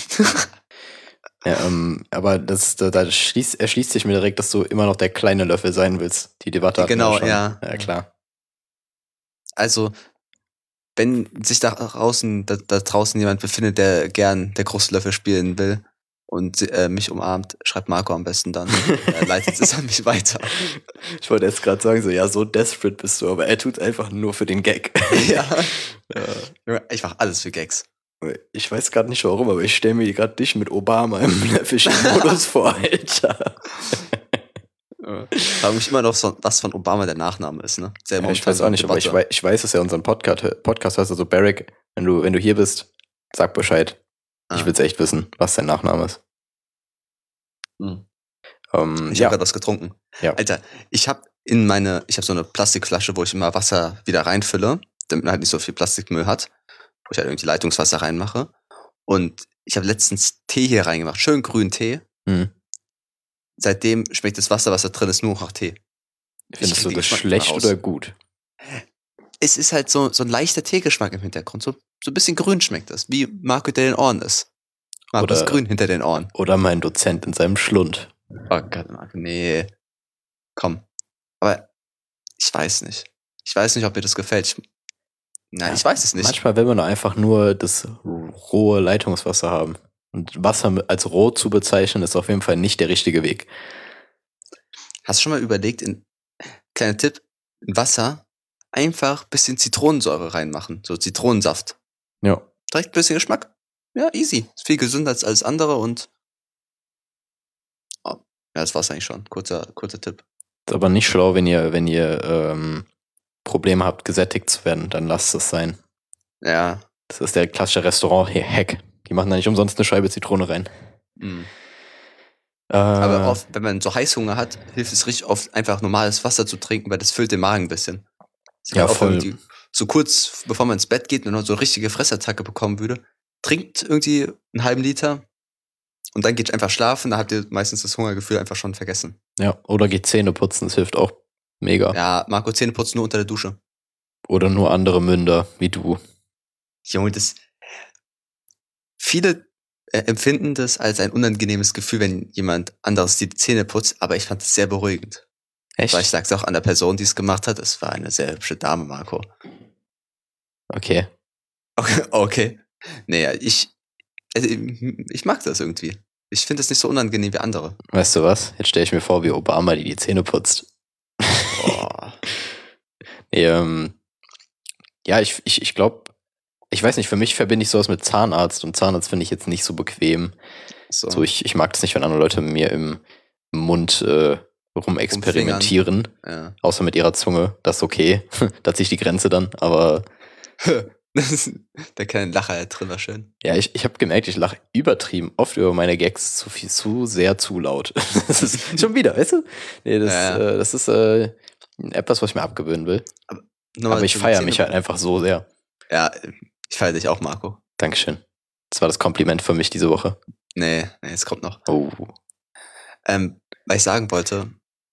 Ja, ähm, aber das, da, da schließt, erschließt sich mir direkt, dass du immer noch der kleine Löffel sein willst. Die Debatte hatten wir Genau, schon. ja. Ja, klar. Also, wenn sich da draußen, da, da draußen jemand befindet, der gern der große Löffel spielen will und äh, mich umarmt, schreibt Marco am besten dann. Er leitet es an mich weiter. Ich wollte jetzt gerade sagen, so, ja, so desperate bist du, aber er tut einfach nur für den Gag. Ja. Ja. Ich mach alles für Gags. Ich weiß gerade nicht warum, aber ich stelle mir gerade dich mit Obama im Löffelchen-Modus vor, Alter. Ich frage mich immer noch, so, was von Obama der Nachname ist, ne? Sehr Ja, ich weiß auch nicht, aber ich weiß, ich weiß, dass er unseren Podcast, Podcast heißt, also Barrick, wenn du, wenn du hier bist, sag Bescheid. Ich Ah. will's echt wissen, was sein Nachname ist. Hm. Ähm, Ich ja, habe gerade was getrunken. Ja. Alter, ich habe in meine, ich habe so eine Plastikflasche, wo ich immer Wasser wieder reinfülle, damit man halt nicht so viel Plastikmüll hat, wo ich halt irgendwie Leitungswasser reinmache. Und ich habe letztens Tee hier reingemacht, schön grünen Tee. hm. Seitdem schmeckt das Wasser, was da drin ist, nur noch nach Tee. Findest krieg du den das Geschmack schlecht raus. oder gut? Es ist halt so, so ein leichter Teegeschmack im Hintergrund. So, so ein bisschen grün schmeckt das, wie Marco hinter den Ohren ist. Marco ist Oder- grün hinter den Ohren. Oder mein Dozent in seinem Schlund. Oh Gott, Marco, nee. Komm. Aber ich weiß nicht. Ich weiß nicht, ob mir das gefällt. Ich, nein, Ja, ich weiß es nicht. Manchmal will man doch einfach nur das rohe Leitungswasser haben. Und Wasser als roh zu bezeichnen, ist auf jeden Fall nicht der richtige Weg. Hast du schon mal überlegt, in, kleiner Tipp, in Wasser einfach ein bisschen Zitronensäure reinmachen. So Zitronensaft. Ja. Direkt ein bisschen Geschmack. Ja, easy. Ist viel gesünder als alles andere und oh, ja, das war's eigentlich schon. Kurzer, kurzer Tipp. Ist aber nicht schlau, wenn ihr, wenn ihr ähm, Probleme habt, gesättigt zu werden, dann lasst es sein. Ja. Das ist der klassische Restaurant-Hack. Die machen da nicht umsonst eine Scheibe Zitrone rein. Mhm. Äh, Aber oft, wenn man so Heißhunger hat, hilft es richtig oft, einfach normales Wasser zu trinken, weil das füllt den Magen ein bisschen. Das Ja, auch voll. irgendwie so kurz, bevor man ins Bett geht und noch so eine richtige Fressattacke bekommen würde, trinkt irgendwie einen halben Liter und dann geht einfach schlafen, da habt ihr meistens das Hungergefühl einfach schon vergessen. Ja, oder geht Zähne putzen, das hilft auch mega. Ja, Marco, Zähne putzen nur unter der Dusche. Oder nur andere Münder, wie du. Junge, das. Viele äh, empfinden das als ein unangenehmes Gefühl, wenn jemand anderes die Zähne putzt, aber ich fand das sehr beruhigend. Echt? Weil ich sag's auch an der Person, die es gemacht hat, es war eine sehr hübsche Dame, Marco. Okay. Okay, okay. Naja, ich, also ich mag das irgendwie. Ich finde es nicht so unangenehm wie andere. Weißt du was? Jetzt stelle ich mir vor, wie Obama die die Zähne putzt. Oh. Nee, ähm, ja, ich, ich, ich glaube, ich weiß nicht, für mich verbinde ich sowas mit Zahnarzt und Zahnarzt finde ich jetzt nicht so bequem. So. So, ich, ich mag das nicht, wenn andere Leute mir im Mund äh, rumexperimentieren, Ja. außer mit ihrer Zunge. Das ist okay. Da ziehe ich die Grenze dann, aber Das ist, der kleine Lacher da drin war schön. ja, ich, ich habe gemerkt, ich lache übertrieben oft über meine Gags zu viel, zu sehr, zu laut. Das ist schon wieder, weißt du? Nee, das, Ja, ja. Äh, das ist äh, etwas, was ich mir abgewöhnen will. Nochmal Aber ich zu feiere Zähne- mich halt einfach so sehr. Ja, ich feiere dich auch, Marco. Dankeschön. Das war das Kompliment für mich diese Woche. Nee, nee, es kommt noch. Oh. Ähm, weil ich sagen wollte,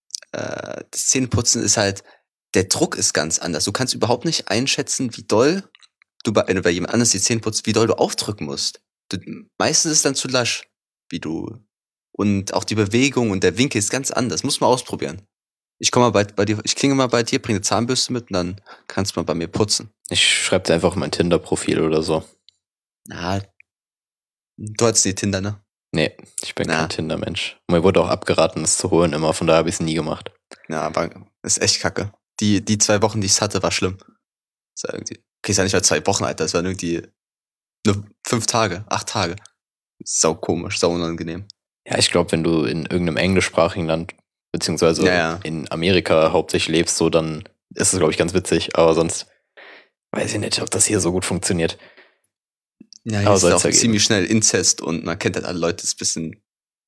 äh, das Zähneputzen ist halt, der Druck ist ganz anders. Du kannst überhaupt nicht einschätzen, wie doll du bei, wenn du bei jemand anders die Zähne putzt, wie doll du aufdrücken musst. Du, meistens ist es dann zu lasch, wie du. Und auch die Bewegung und der Winkel ist ganz anders. Muss man ausprobieren. Ich komme mal bei, bei dir, ich klinge mal bei dir, bringe eine Zahnbürste mit und dann kannst du mal bei mir putzen. Ich schreibe dir einfach mein Tinder-Profil oder so. Na, du hattest die Tinder, ne? Nee, ich bin Na. kein Tinder-Mensch. Mir wurde auch abgeraten, es zu holen immer, von daher habe ich es nie gemacht. Ja, aber ist echt kacke. Die, die zwei Wochen, die ich hatte, war schlimm. Das war irgendwie, okay, ist ja nicht mal zwei Wochen, Alter. Das waren irgendwie nur fünf Tage, acht Tage. Sau komisch, sau unangenehm. Ja, ich glaube, wenn du in irgendeinem englischsprachigen Land, beziehungsweise Ja, ja. in Amerika hauptsächlich lebst, so, dann ist es, glaube ich, ganz witzig. Aber sonst weiß ich nicht, ob das hier so gut funktioniert. Ja, hier Aber ist soll's auch ja geben. ziemlich schnell Inzest und man kennt halt alle Leute, ist ein bisschen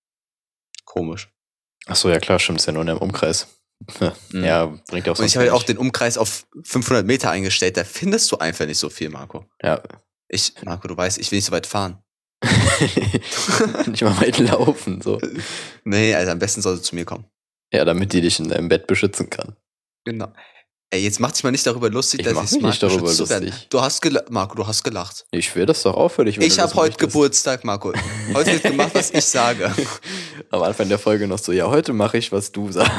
komisch. Ach so, ja klar, stimmt, ist ja nur in einem Umkreis. Mhm. Ja, bringt ja auch Und sonst ich habe halt auch wenig. den Umkreis auf fünfhundert Meter eingestellt, da findest du einfach nicht so viel, Marco. Ja. Ich, Marco, du weißt, ich will nicht so weit fahren. Nicht mal weit laufen, so. Nee, also am besten sollst du zu mir kommen. Ja, damit die dich in deinem Bett beschützen kann. Genau. Ey, jetzt mach dich mal nicht darüber lustig, Ich dass mach ich mich mag, nicht darüber beschützt zu werden. lustig. Du hast gelacht, Marco, du hast gelacht. Ich will das doch auch für dich. wenn Ich du habe das heute möchtest. Geburtstag, Marco. Heute wird gemacht, was ich sage. Am Anfang der Folge noch so, ja, heute mache ich, was du sagst.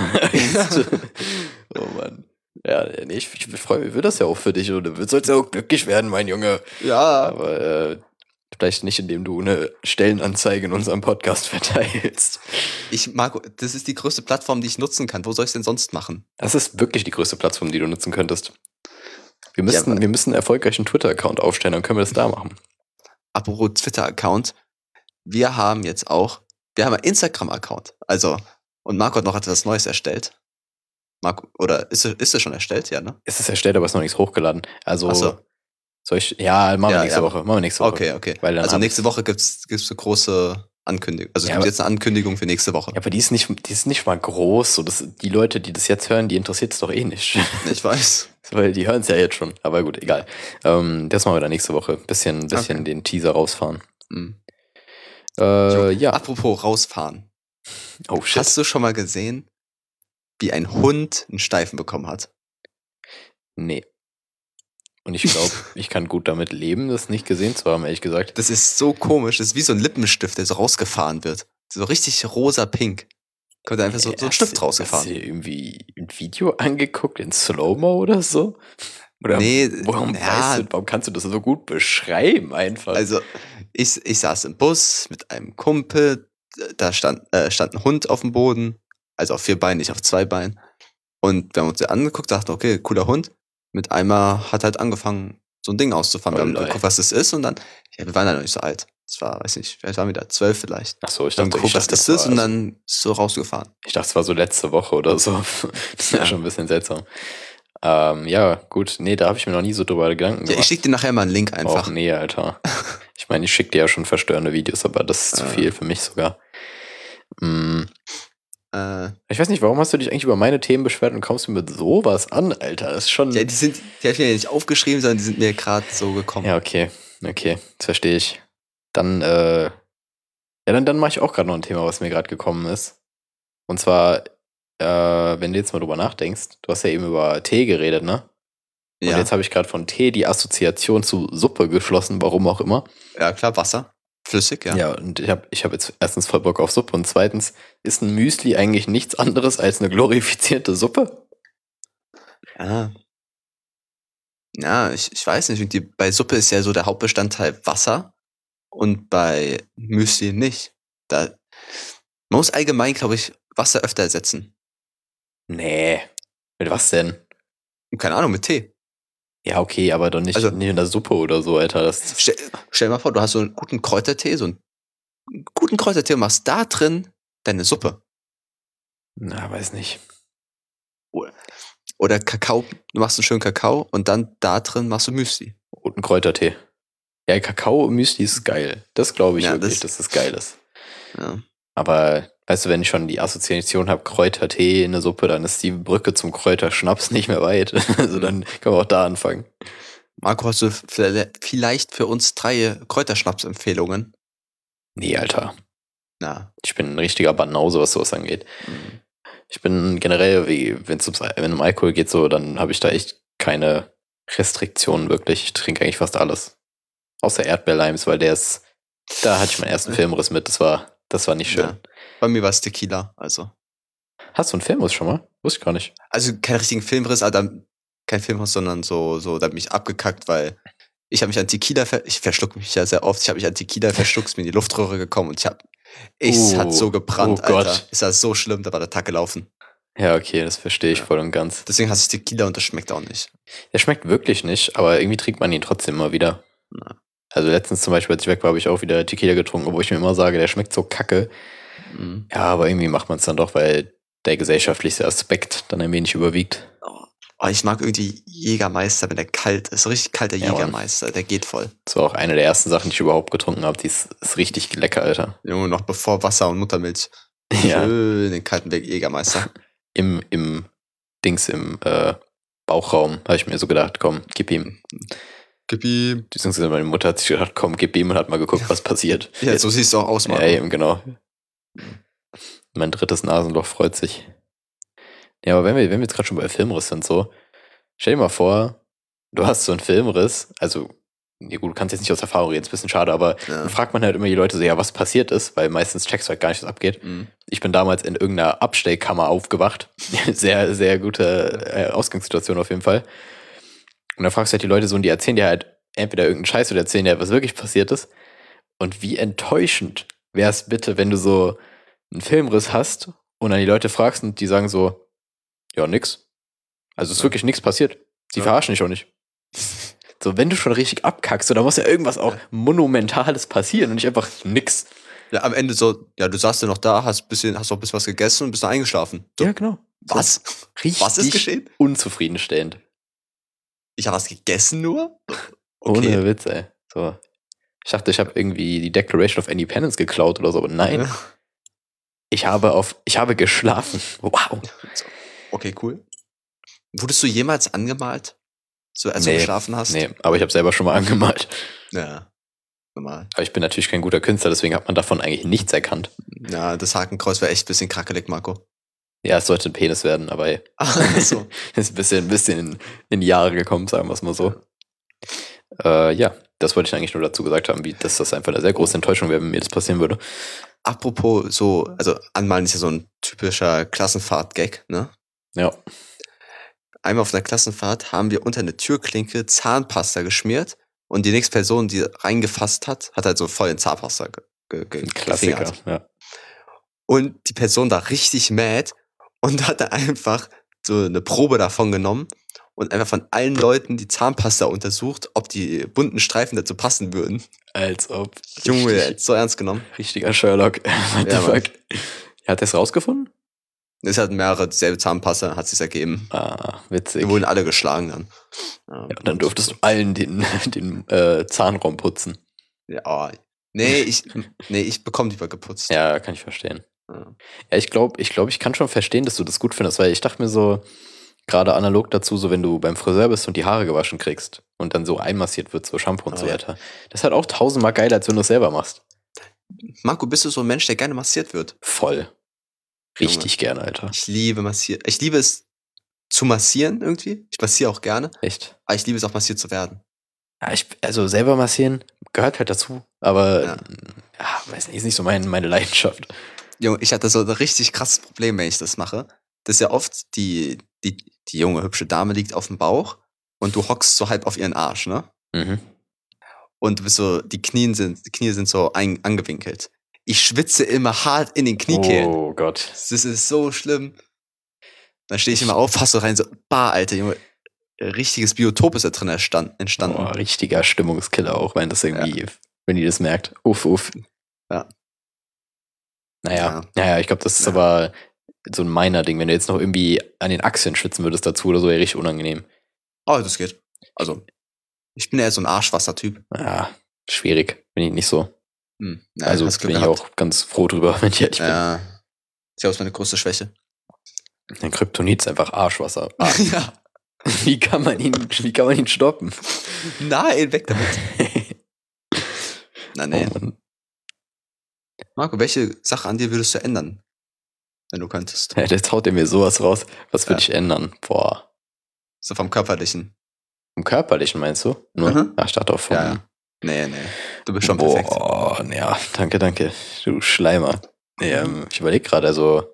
Oh Mann. Ja, nee, ich, ich, freu, ich will das ja auch für dich und du sollst ja auch glücklich werden, mein Junge. Ja, Aber äh, vielleicht nicht, indem du eine Stellenanzeige in unserem Podcast verteilst. ich, Marco, das ist die größte Plattform, die ich nutzen kann. Wo soll ich denn sonst machen? Das ist wirklich die größte Plattform, die du nutzen könntest. Wir müssen, aber- wir müssen einen erfolgreichen Twitter-Account aufstellen, dann können wir das da machen. Apropos Twitter-Account. Wir haben jetzt auch, wir haben einen Instagram-Account. Also, und Marco hat noch etwas Neues erstellt. Marco, oder ist es, ist es schon erstellt? Ja, ne? Es ist erstellt, aber es ist noch nichts hochgeladen. Also, Ach so. soll ich, ja, machen wir Ja, nächste ja. Woche. Machen wir nächste Woche. Okay, okay. Weil dann Also hab nächste ich's. Woche gibt's gibt's eine große Ankündigung. Also es Ja, gibt aber- jetzt eine Ankündigung für nächste Woche. Ja, aber die ist nicht, die ist nicht mal groß. So, das, die Leute, die das jetzt hören, die interessiert es doch eh nicht. Ich weiß. Weil die hören es ja jetzt schon. Aber gut, egal. Ähm, das machen wir dann nächste Woche. Bisschen, bisschen Okay. den Teaser rausfahren. Mhm. Äh, ja. Apropos rausfahren. Oh shit. Hast du schon mal gesehen, wie ein Hund einen Steifen bekommen hat? Nee. Und ich glaube, ich kann gut damit leben, das nicht gesehen zu haben, ehrlich gesagt. Das ist so komisch. Das ist wie so ein Lippenstift, der so rausgefahren wird. So richtig rosa-pink. Kommt einfach so, so ein Stift rausgefahren. Hast du dir irgendwie ein Video angeguckt in Slow-Mo oder so? Oder nee, warum, ja, weißt du, warum kannst du das so gut beschreiben einfach? Also, ich, ich saß im Bus mit einem Kumpel, da stand, äh, stand ein Hund auf dem Boden, also auf vier Beinen, nicht auf zwei Beinen. Und wir haben uns den angeguckt, dachten, okay, cooler Hund. Mit einmal hat halt angefangen, so ein Ding auszufahren. Wir haben Lol. geguckt, was das ist, und dann, ja, wir waren ja noch nicht so alt. Das war, weiß nicht, vielleicht waren wir da zwölf vielleicht. Ach so, ich Dann dachte, geguckt, ich was dachte, das das ist, war und so- dann ist so rausgefahren. Ich dachte, es war so letzte Woche oder so. Das ist ja Ja. schon ein bisschen seltsam. Ähm, ja, gut. Nee, da habe ich mir noch nie so drüber Gedanken Ja, gemacht. ich schick dir nachher mal einen Link Och, einfach. nee, Alter. Ich meine, ich schicke dir ja schon verstörende Videos, aber das ist zu Ah. viel für mich sogar. Mm, Äh, Ich weiß nicht, warum hast du dich eigentlich über meine Themen beschwert und kommst du mit sowas an, Alter? Das ist schon... ja, die sind, die habe ich mir nicht aufgeschrieben, sondern die sind mir gerade so gekommen. Ja, okay. Okay, das verstehe ich. Dann, äh... Ja, dann, dann mache ich auch gerade noch ein Thema, was mir gerade gekommen ist. Und zwar, äh, wenn du jetzt mal drüber nachdenkst, du hast ja eben über Tee geredet, ne? Und Ja, jetzt habe ich gerade von Tee die Assoziation zu Suppe geschlossen, warum auch immer. ja, klar, Wasser. Flüssig, ja. Ja, und ich habe ich hab jetzt erstens voll Bock auf Suppe und zweitens, ist ein Müsli eigentlich nichts anderes als eine glorifizierte Suppe? Ja, ja ich, ich weiß nicht. Die, bei Suppe ist ja so der Hauptbestandteil Wasser und bei Müsli nicht. Da, man muss allgemein, glaube ich, Wasser öfter ersetzen. Nee. Mit was denn? Keine Ahnung, mit Tee. Ja, okay, aber doch nicht, Also- nicht in der Suppe oder so, Alter. Das, Stell, stell dir mal vor, du hast so einen guten Kräutertee, so einen guten Kräutertee und machst da drin deine Suppe. na, weiß nicht. Oder Kakao, du machst einen schönen Kakao und dann da drin machst du Müsli. Roten Kräutertee. Ja, Kakao-Müsli ist geil. Das glaube ich Ja, wirklich, das- dass das geil ist. Ja. Aber, weißt du, wenn ich schon die Assoziation habe, Kräutertee in der Suppe, dann ist die Brücke zum Kräuterschnaps nicht mehr weit. Also dann können wir auch da anfangen. Marco, hast du vielleicht für uns drei Kräuterschnaps-Empfehlungen? Nee, Alter. Na. Ich bin ein richtiger Banause, was sowas angeht. Mhm. Ich bin generell, wie wenn es um Alkohol geht, so, dann habe ich da echt keine Restriktionen wirklich. Ich trinke eigentlich fast alles. Außer Erdbeerlimes, weil der ist, da hatte ich meinen ersten Filmriss mit. Das war, das war nicht schön. Ja. Bei mir war es Tequila, also. Hast du einen Filmriss schon mal? Wusste ich gar nicht. Also keinen richtigen Filmriss, aber dann, kein Filmriss, sondern so, so, da bin ich abgekackt, weil ich habe mich an Tequila, ver ich verschluck mich ja sehr oft, ich habe mich an Tequila verschluckt, ist mir in die Luftröhre gekommen und ich hab, ich, es hat so Oh, gebrannt, oh Gott. Alter. Es war so schlimm, da war der Tag gelaufen. Ja, okay, das verstehe ich Ja. voll und ganz. Deswegen hasse ich Tequila und das schmeckt auch nicht. Der schmeckt wirklich nicht, aber irgendwie trinkt man ihn trotzdem immer wieder. Na. Also letztens zum Beispiel, als ich weg war, habe ich auch wieder Tequila getrunken, wo ich mir immer sage, der schmeckt so kacke. Mhm. Ja, aber irgendwie macht man es dann doch, weil der gesellschaftliche Aspekt dann ein wenig überwiegt. Oh, ich mag irgendwie Jägermeister, wenn der kalt ist. So richtig kalter Ja, Mann. Jägermeister, der geht voll. Das war auch eine der ersten Sachen, die ich überhaupt getrunken habe. Die ist, ist richtig lecker, Alter. Junge, noch bevor Wasser und Muttermilch. Ja. Schön den kalten Weg Jägermeister. Im, im Dings, im äh, Bauchraum habe ich mir so gedacht, komm, gib ihm. Gib ihm. Beziehungsweise meine Mutter hat sich gedacht, komm, gib ihm und hat mal geguckt, was passiert. Ja, so siehst du auch aus, Ja, Marco. eben, genau. Mein drittes Nasenloch freut sich. Ja, aber wenn wir, wenn wir jetzt gerade schon bei Filmriss sind, so, stell dir mal vor, du hast so einen Filmriss, also, ja gut, du kannst jetzt nicht aus Erfahrung reden, ist ein bisschen schade, aber Ja. dann fragt man halt immer die Leute so, ja, was passiert ist, weil meistens checkst du halt gar nicht, was abgeht. Mhm. Ich bin damals in irgendeiner Abstellkammer aufgewacht. sehr, sehr gute äh, Ausgangssituation auf jeden Fall. Und dann fragst du halt die Leute so und die erzählen dir halt entweder irgendeinen Scheiß oder erzählen dir, was wirklich passiert ist. Und wie enttäuschend wäre es bitte, wenn du so einen Filmriss hast und dann die Leute fragst und die sagen so, ja, nix. Also ist Ja. wirklich nichts passiert. Die Ja. verarschen dich auch nicht. So, wenn du schon richtig abkackst, so, da muss ja irgendwas auch Monumentales passieren und nicht einfach nix. Ja, am Ende so, ja, du saßt ja noch da, hast bisschen, hast noch ein bisschen was gegessen und bist dann eingeschlafen. So, Ja, genau. So, was? Richtig Was ist geschehen? unzufriedenstellend. Ich habe was gegessen nur? Ohne Witz, ey. So. Ich dachte, ich habe irgendwie die Declaration of Independence geklaut oder so, aber nein. Ja. Ich habe auf, ich habe geschlafen. Wow. Okay, cool. Wurdest du jemals angemalt? So, als Nee, du geschlafen hast? Nee, aber ich habe selber schon mal angemalt. Ja, normal. Aber ich bin natürlich kein guter Künstler, deswegen hat man davon eigentlich nichts erkannt. Ja, das Hakenkreuz wäre echt ein bisschen krackelig, Marco. Ja, es sollte ein Penis werden, aber Ach so. ist ein bisschen, ein bisschen in, in die Jahre gekommen, sagen wir es mal so. Äh, ja, das wollte ich eigentlich nur dazu gesagt haben, wie, dass das einfach eine sehr große Enttäuschung wäre, wenn mir das passieren würde. Apropos so, also Anmalen ist ja so ein typischer Klassenfahrt-Gag, ne? Ja. Einmal auf einer Klassenfahrt haben wir unter eine Türklinke Zahnpasta geschmiert und die nächste Person, die reingefasst hat, hat halt so voll in Zahnpasta ge ge ge Klassiker, gefingert. ja. Und die Person war richtig mad und hat dann einfach so eine Probe davon genommen und einfach von allen Leuten die Zahnpasta untersucht, ob die bunten Streifen dazu passen würden. Als ob. Junge, richtig, er hat so ernst genommen. richtiger Sherlock. What the Ja, Mann. fuck? Hat er es rausgefunden? Es hat mehrere dieselbe Zahnpasta, hat sich's ergeben. Ah, witzig. Wir wurden alle geschlagen dann. Ja, Ja, dann durftest du allen den, den äh, Zahnraum putzen. Ja, oh. Nee, ich, nee, ich bekomme lieber geputzt. Ja, kann ich verstehen. Ja. Ja, ich glaube, ich, glaub, ich kann schon verstehen, dass du das gut findest, weil ich dachte mir so, gerade analog dazu, so wenn du beim Friseur bist und die Haare gewaschen kriegst und dann so einmassiert wird, so Shampoo und Oh, so ja. weiter. Das ist halt auch tausendmal geiler, als wenn du es selber machst. Marco, bist du so ein Mensch, der gerne massiert wird? Voll. Richtig gerne, Alter. Ich liebe massiert. Ich liebe es zu massieren irgendwie. Ich massiere auch gerne, Echt. aber ich liebe es auch massiert zu werden. Ja, ich, also selber massieren gehört halt dazu, aber Ja. ja, weiß nicht, ist nicht so mein, meine Leidenschaft. Junge, ich hatte so ein richtig krasses Problem, wenn ich das mache. Das ist ja oft, die, die, die junge, hübsche Dame liegt auf dem Bauch und du hockst so halb auf ihren Arsch, ne? Mhm. Und du bist so, die Knien sind, die Knie sind so ein, angewinkelt. Ich schwitze immer hart in den Kniekehlen. Oh Gott. Das ist so schlimm. Dann stehe ich immer auf, fass so rein, so, bah, Alter, Junge, richtiges Biotop ist da drin erstand, entstanden. Oh, richtiger Stimmungskiller auch, wenn das irgendwie, ja. wenn die das merkt. Uff, uff. Ja. Naja, Ja. naja, ich glaube, das ist Ja. aber so ein meiner Ding. Wenn du jetzt noch irgendwie an den Achseln schwitzen würdest dazu oder so, wäre richtig unangenehm. Oh, das geht. Also, ich bin eher so ein Arschwasser-Typ. Ja, schwierig. Bin ich nicht so. Hm. Ja, also hast Glück bin ich gehabt. auch ganz froh drüber, wenn ich ehrlich Ja. Ich glaube, das ist meine größte Schwäche. bin. Ein Kryptonit ist einfach Arschwasser. Ah, Ja. wie kann man ihn, wie kann man ihn stoppen? Nein, weg damit. Na, nee. Oh, Mann. Marco, welche Sache an dir würdest du ändern, wenn du könntest? Ja, jetzt haut er mir sowas raus. Was würde Ja. ich ändern? Boah. So vom Körperlichen. Im Körperlichen meinst du? Nur? Mhm. Ach, ich dachte auch vom... Ja, ja. Nee, nee. Du bist schon perfekt. Boah, ja, danke, danke. Du Schleimer. Nee, ähm, ich überlege gerade, also...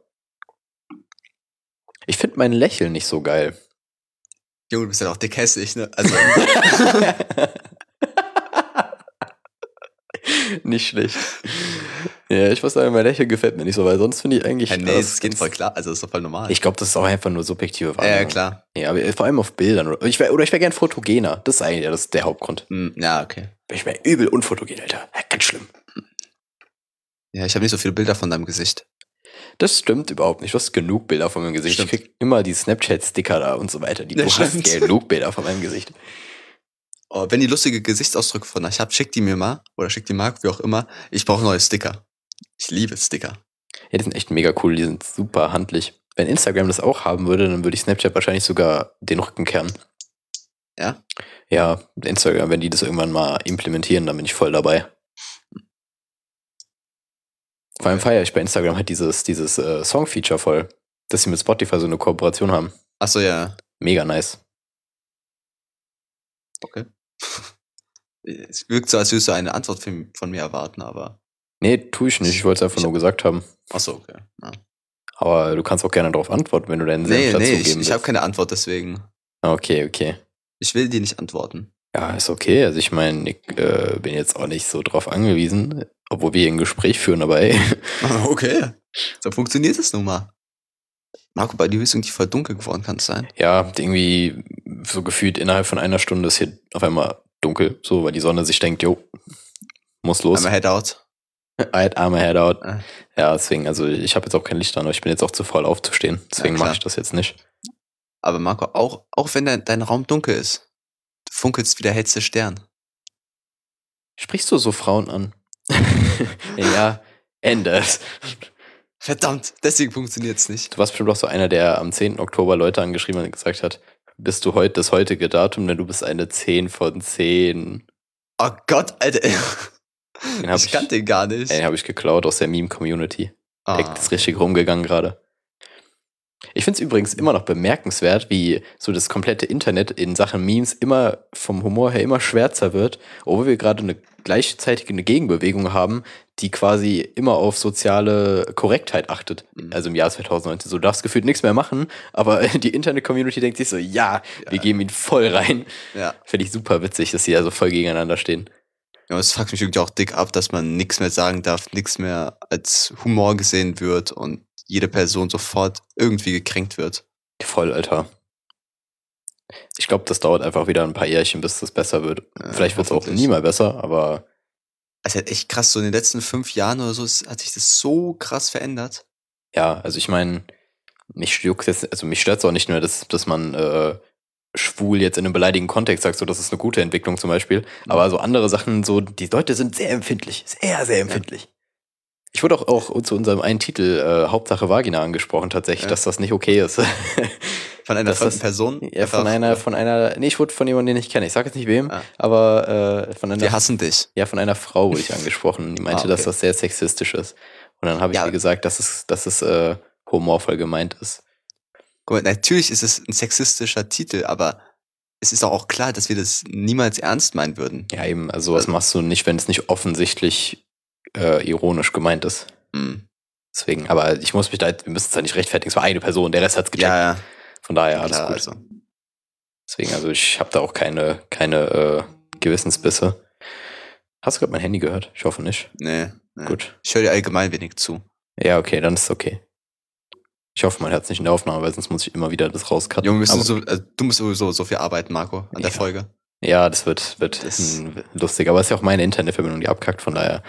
Ich finde mein Lächeln nicht so geil. Junge, du bist ja auch dick hässlich, ne? Also, Nicht schlecht. Ja, ich muss sagen, mein Lächeln gefällt mir nicht so, weil sonst finde ich eigentlich... ja, nee, alles das geht ganz- voll klar. Also, das ist doch voll normal. Ich glaube, das ist auch einfach nur subjektive ja, Wahrnehmung. ja, klar. Ja, aber vor allem auf Bildern. Oder ich wär, oder ich wäre gern fotogener. Das ist eigentlich das ist der Hauptgrund. Hm, ja, okay. Ich wäre übel unfotogen, Alter. Ja, ganz schlimm. Ja, ich habe nicht so viele Bilder von deinem Gesicht. Das stimmt überhaupt nicht. Du hast genug Bilder von meinem Gesicht. Stimmt. Ich krieg immer die Snapchat-Sticker da und so weiter. Die, Ja, du hast stimmt. genug Bilder von meinem Gesicht. Oh, wenn ihr lustige Gesichtsausdrücke von euch habt, schickt die mir mal. Oder schickt die Marc, wie auch immer. Ich brauche neue Sticker. Ich liebe Sticker. Ja, die sind echt mega cool. Die sind super handlich. Wenn Instagram das auch haben würde, dann würde ich Snapchat wahrscheinlich sogar den Rücken kehren. Ja? Ja, Instagram, wenn die das irgendwann mal implementieren, dann bin ich voll dabei. Vor allem feiere ich bei Instagram halt dieses, dieses äh, Song-Feature voll, dass sie mit Spotify so eine Kooperation haben. Achso, ja. Mega nice. Okay. Es wirkt so, als würdest du eine Antwort von, von mir erwarten, aber. Nee, tue ich nicht. Ich wollte es einfach Ich- nur gesagt haben. Achso, okay. Ja. Aber du kannst auch gerne darauf antworten, wenn du deinen Senf Nee, dazu nee, ich, geben ich habe willst. keine Antwort, deswegen. Okay, okay. Ich will dir nicht antworten. Ja, ist okay. Also ich meine, ich äh, bin jetzt auch nicht so drauf angewiesen, obwohl wir hier ein Gespräch führen, aber ey. Okay. So funktioniert es nun mal. Marco, bei dir ist irgendwie voll dunkel geworden, kann es sein? Ja, irgendwie so gefühlt innerhalb von einer Stunde ist hier auf einmal dunkel, so, weil die Sonne sich denkt, jo, muss los. Einmal Head out. I'd arme head out. Ah. Ja, deswegen, also ich habe jetzt auch kein Licht an, aber ich bin jetzt auch zu faul aufzustehen. Deswegen Ja, mache klar. ich das jetzt nicht. Aber Marco, auch, auch wenn dein, dein Raum dunkel ist, du funkelst wie der hellste Stern. Sprichst du so Frauen an? Ja, ändert. Verdammt, deswegen funktioniert's nicht. Du warst bestimmt auch so einer, der am zehnten Oktober Leute angeschrieben hat und gesagt hat, bist du heute das heutige Datum, denn du bist eine zehn von zehn. Oh Gott, Alter. Den hab ich ich- kannte den gar nicht. Den habe ich geklaut aus der Meme-Community. Ah. Der ist richtig rumgegangen gerade. Ich finde es übrigens immer noch bemerkenswert, wie so das komplette Internet in Sachen Memes immer vom Humor her immer schwärzer wird, obwohl wir gerade eine gleichzeitig eine Gegenbewegung haben, die quasi immer auf soziale Korrektheit achtet. Mhm. Also im Jahr zwanzig neunzehn. So, du darfst gefühlt nichts mehr machen, aber die Internet-Community denkt sich so, ja, Ja. wir geben ihn voll rein. Ja. Finde ich super witzig, dass sie also voll gegeneinander stehen. Ja, es fuckt mich irgendwie auch dick ab, dass man nichts mehr sagen darf, nichts mehr als Humor gesehen wird und jede Person sofort irgendwie gekränkt wird. Voll, Alter. Ich glaube, das dauert einfach wieder ein paar Jährchen, bis das besser wird. Ja, Vielleicht wird es auch hoffentlich. nie mal besser, aber Also echt krass, so in den letzten fünf Jahren oder so ist, hat sich das so krass verändert. ja, also ich meine, mich juckt jetzt, also mich stört es auch nicht nur, dass, dass man äh, schwul jetzt in einem beleidigenden Kontext sagt, so das ist eine gute Entwicklung zum Beispiel. Mhm. Aber so andere Sachen, so die Leute sind sehr empfindlich, sehr, sehr empfindlich. Ich wurde auch, auch zu unserem einen Titel äh, Hauptsache Vagina angesprochen tatsächlich, Ja. dass das nicht okay ist. Von einer Dass fremden das- Person. Ja, von einfach, einer, von einer, nee, ich wurde von jemandem, den ich kenne. Ich sag jetzt nicht wem, Ah. aber äh, von einer, Wir hassen dich. ja, von einer Frau wurde ich angesprochen. Und die meinte, Ah, okay. dass das sehr sexistisch ist. Und dann habe ich Ja. ihr gesagt, dass es, dass es äh, humorvoll gemeint ist. Guck mal, natürlich ist es ein sexistischer Titel, aber es ist doch auch klar, dass wir das niemals ernst meinen würden. Ja, eben, also was Also- machst du nicht, wenn es nicht offensichtlich äh, ironisch gemeint ist. Mhm. Deswegen, aber ich muss mich da, wir müssen es ja nicht rechtfertigen, es war eine Person, der Rest hat's gecheckt. Ja, ja, Von daher alles klar, gut. also. Deswegen, also ich habe da auch keine, keine äh, Gewissensbisse. Hast du gerade mein Handy gehört? Ich hoffe nicht. Nee, nee. Gut. Ich höre dir allgemein wenig zu. Ja, okay, dann ist es okay. Ich hoffe, man hört es nicht in der Aufnahme, weil sonst muss ich immer wieder das rauscutten. Junge, müssen Aber- so, also, du musst sowieso so viel arbeiten, Marco, an der Ja. Folge. Ja, das wird, wird Das- hm, lustig. Aber es ist ja auch meine Internetverbindung, die abkackt. Von daher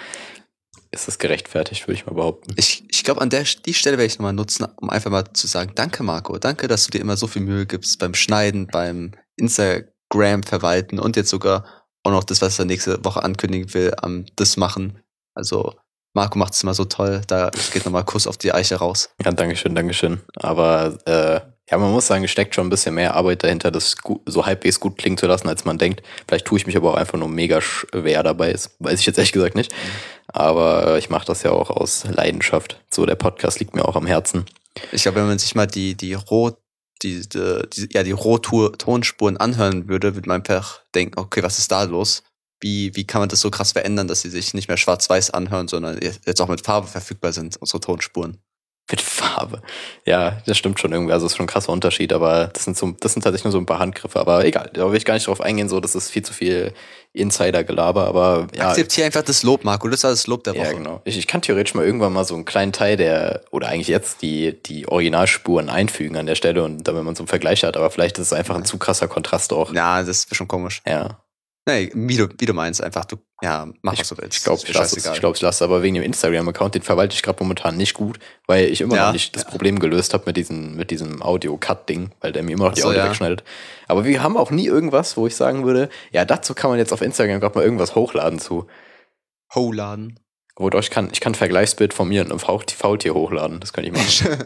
ist das gerechtfertigt, würde ich mal behaupten. Ich, ich glaube, an der die Stelle werde ich nochmal nutzen, um einfach mal zu sagen, danke Marco, danke, dass du dir immer so viel Mühe gibst beim Schneiden, beim Instagram verwalten und jetzt sogar auch noch das, was er nächste Woche ankündigen will, am das machen. Also Marco macht es immer so toll, da geht nochmal Kuss auf die Eiche raus. Ja, Dankeschön, Dankeschön. Aber äh, ja, man muss sagen, es steckt schon ein bisschen mehr Arbeit dahinter, das gu- so halbwegs gut klingen zu lassen, als man denkt. Vielleicht tue ich mich aber auch einfach nur mega schwer dabei, das weiß ich jetzt ehrlich gesagt nicht. Aber äh, ich mache das ja auch aus Leidenschaft. So, der Podcast liegt mir auch am Herzen. Ich glaube, wenn man sich mal die, die Roh, die, die, die, ja, die Roh-Tonspuren anhören würde, würde man einfach denken, okay, was ist da los? Wie, wie kann man das so krass verändern, dass sie sich nicht mehr schwarz-weiß anhören, sondern jetzt auch mit Farbe verfügbar sind, unsere Tonspuren? Mit Farbe. Ja, das stimmt schon irgendwie. Also es ist schon ein krasser Unterschied, aber das sind so, das sind tatsächlich nur so ein paar Handgriffe. Aber egal, da will ich gar nicht drauf eingehen, so, das ist viel zu viel Insider-Gelaber, aber ja. Akzeptiere einfach das Lob, Marco, das war das Lob der Woche. Ja, genau. Ich, ich kann theoretisch mal irgendwann mal so einen kleinen Teil der, oder eigentlich jetzt die, die Originalspuren einfügen an der Stelle und damit man so einen Vergleich hat, aber vielleicht ist es einfach ein zu krasser Kontrast auch. Ja, das ist schon komisch. Ja. Nee, wie du, wie du meinst, einfach, du, ja, mach was du willst. Ich glaube, Ist ich mir lasse es. scheißegal. Ich glaube, ich lasse aber wegen dem Instagram-Account, den verwalte ich gerade momentan nicht gut, weil ich immer Ja, noch nicht das ja. Problem gelöst habe mit diesem, mit diesem Audio-Cut-Ding, weil der mir immer noch die Ach so, Audio ja. wegschneidet. Aber wir haben auch nie irgendwas, wo ich sagen würde, ja, dazu kann man jetzt auf Instagram gerade mal irgendwas hochladen zu. Ho-Laden. Wo doch, ich kann, ich kann ein Vergleichsbild von mir und einem Faul- Faultier hochladen. Das kann ich machen.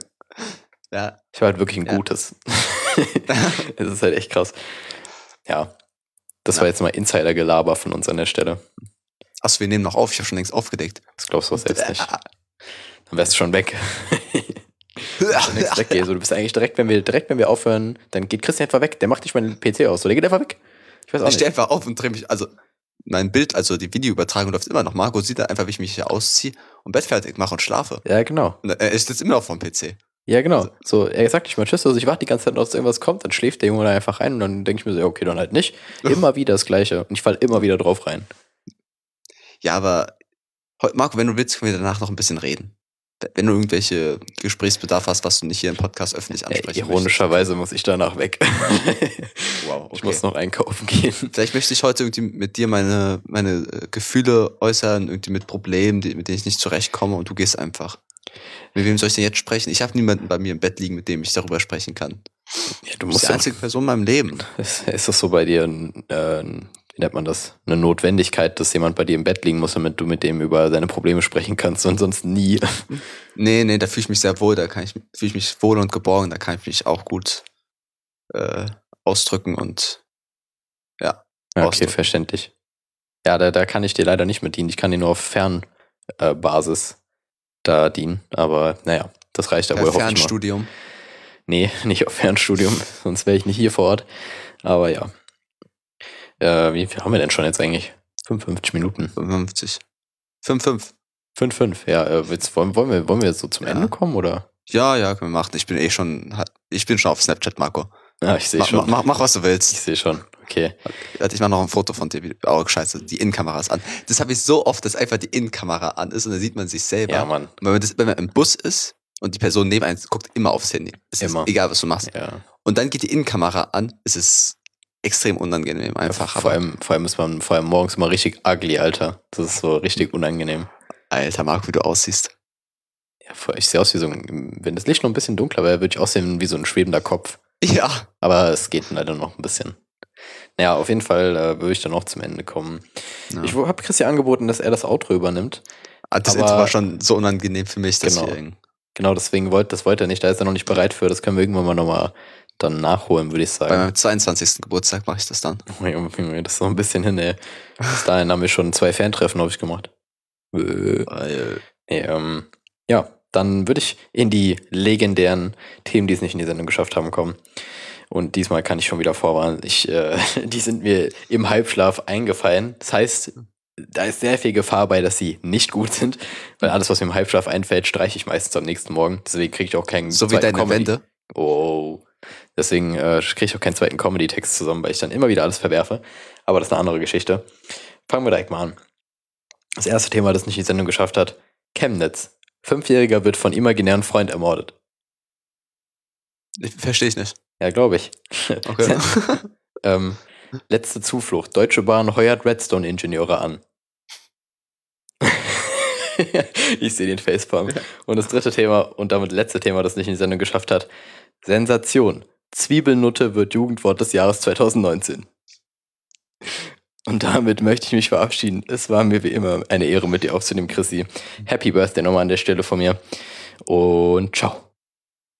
Ja. Ich war halt wirklich ein Ja. gutes. Es ist halt echt krass. Ja. Das Ja. war jetzt mal Insider-Gelaber von uns an der Stelle. Achso, wir nehmen noch auf, ich habe schon längst aufgedeckt. Das glaubst du auch selbst nicht. Dann wärst du schon weg. Schon längst weg. Also, du bist eigentlich direkt, wenn wir direkt, wenn wir aufhören, dann geht Christian einfach weg. Der macht nicht meinen P C aus. So, der geht einfach weg. Ich weiß auch Ich stehe nicht. einfach auf und drehe mich, also mein Bild, also die Videoübertragung läuft immer noch. Marco sieht da einfach, wie ich mich hier ausziehe und Bett fertig mache und schlafe. Ja, genau. Und er ist jetzt immer noch vom P C. Ja, genau. So, er sagt nicht mal Tschüss, also ich warte die ganze Zeit noch, dass irgendwas kommt, dann schläft der Junge da einfach rein und dann denke ich mir so, ja, okay, dann halt nicht. Immer wieder das Gleiche. Und ich falle immer wieder drauf rein. Ja, aber heu- Marco, wenn du willst, können wir danach noch ein bisschen reden. Wenn du irgendwelche Gesprächsbedarf hast, was du nicht hier im Podcast öffentlich Ja, ansprechen ironischerweise muss ich danach weg. möchtest. Wow, Ich okay. muss noch einkaufen gehen. Vielleicht möchte ich heute irgendwie mit dir meine, meine äh, Gefühle äußern, irgendwie mit Problemen, die, mit denen ich nicht zurechtkomme und du gehst einfach. Mit wem soll ich denn jetzt sprechen? Ich habe niemanden bei mir im Bett liegen, mit dem ich darüber sprechen kann. Ja, du Du bist musst die ja, einzige Person in meinem Leben. ist, ist das so bei dir, ein, äh, ein- wie nennt man das? Eine Notwendigkeit, dass jemand bei dir im Bett liegen muss, damit du mit dem über seine Probleme sprechen kannst und sonst nie. Nee, nee, da fühle ich mich sehr wohl, da kann ich, fühle ich mich wohl und geborgen, da kann ich mich auch gut äh, ausdrücken und Ja, okay, Ausdruck. verständlich. Ja, da, da kann ich dir leider nicht mit dienen. Ich kann dir nur auf Fernbasis äh, Basis da dienen. Aber naja, das reicht ja per wohl, hoffe ich mal. Fernstudium. Nee, nicht auf Fernstudium, sonst wäre ich nicht hier vor Ort. Aber ja. Äh, wie viel haben wir denn schon jetzt eigentlich? fünfundfünfzig Minuten. fünfundfünfzig. fünf fünf. fünf fünf, ja. Äh, jetzt wollen, wollen, wir, wollen wir jetzt so zum Ja. Ende kommen, oder? Ja, ja, können wir machen. Ich bin eh schon, ich bin schon auf Snapchat, Marco. Ja, ich sehe Mach, schon. mach, mach, was du Ich willst. sehe schon. Okay. Warte, ich mach noch ein Foto von dir. wie- Oh, scheiße, die Innenkamera ist an. Das habe ich so oft, dass einfach die Innenkamera an ist und dann sieht man sich selber. Ja, Mann. Und wenn man, das, wenn man im Bus ist und die Person neben einem guckt immer aufs Handy. Es Immer. Ist egal, was du machst. Ja. Und dann geht die Innenkamera an. Es ist extrem unangenehm einfach. vor, aber, allem, vor allem ist man vor allem morgens immer richtig ugly, Alter. Das ist so richtig unangenehm. Alter, Marco, wie du aussiehst. Ja, voll- ich sehe aus wie so ein, wenn das Licht noch ein bisschen dunkler wäre, würde ich aussehen wie so ein schwebender Kopf. Ja. Aber es geht leider noch ein bisschen. Naja, auf jeden Fall äh, würde ich dann noch zum Ende kommen. ja. Ich habe Chris ja angeboten, dass er das Outro übernimmt. Ah, das aber- Intro war schon so unangenehm für mich, Genau. deswegen. Genau, deswegen wollte das wollte er nicht. Da ist er noch nicht bereit für. Das können wir irgendwann mal nochmal dann nachholen, würde ich Bei sagen. meinem zweiundzwanzigsten Geburtstag mache ich das dann. Junge, das ist so ein bisschen hin, ey. Bis dahin haben wir schon zwei Fantreffen, habe ich gemacht. Äh, Weil, nee, ähm, ja, dann würde ich in die legendären Themen, die es nicht in die Sendung geschafft haben, kommen. Und diesmal kann ich schon wieder vorwarnen. Ich, äh, die sind mir im Halbschlaf eingefallen. Das heißt, da ist sehr viel Gefahr bei, dass sie nicht gut sind, weil alles, was mir im Halbschlaf einfällt, streiche ich meistens am nächsten Morgen. Deswegen kriege ich auch keinen so wie zweiten deine Comedy. Wände. Oh. Deswegen äh, kriege ich auch keinen zweiten Comedy-Text zusammen, weil ich dann immer wieder alles verwerfe. Aber das ist eine andere Geschichte. Fangen wir direkt mal an. Das erste Thema, das nicht in die Sendung geschafft hat: Chemnitz. Fünfjähriger wird von imaginären Freund ermordet. Verstehe ich nicht. Ja, glaube ich. Okay. ähm, letzte Zuflucht. Deutsche Bahn heuert Redstone-Ingenieure an. Ich sehe den Facepalm. Und das dritte Thema und damit letzte Thema, das nicht in die Sendung geschafft hat: Sensation. Zwiebelnutte wird Jugendwort des Jahres zwanzig neunzehn. Und damit möchte ich mich verabschieden. Es war mir wie immer eine Ehre, mit dir aufzunehmen, Chrissy. Happy Birthday nochmal an der Stelle von mir. Und ciao.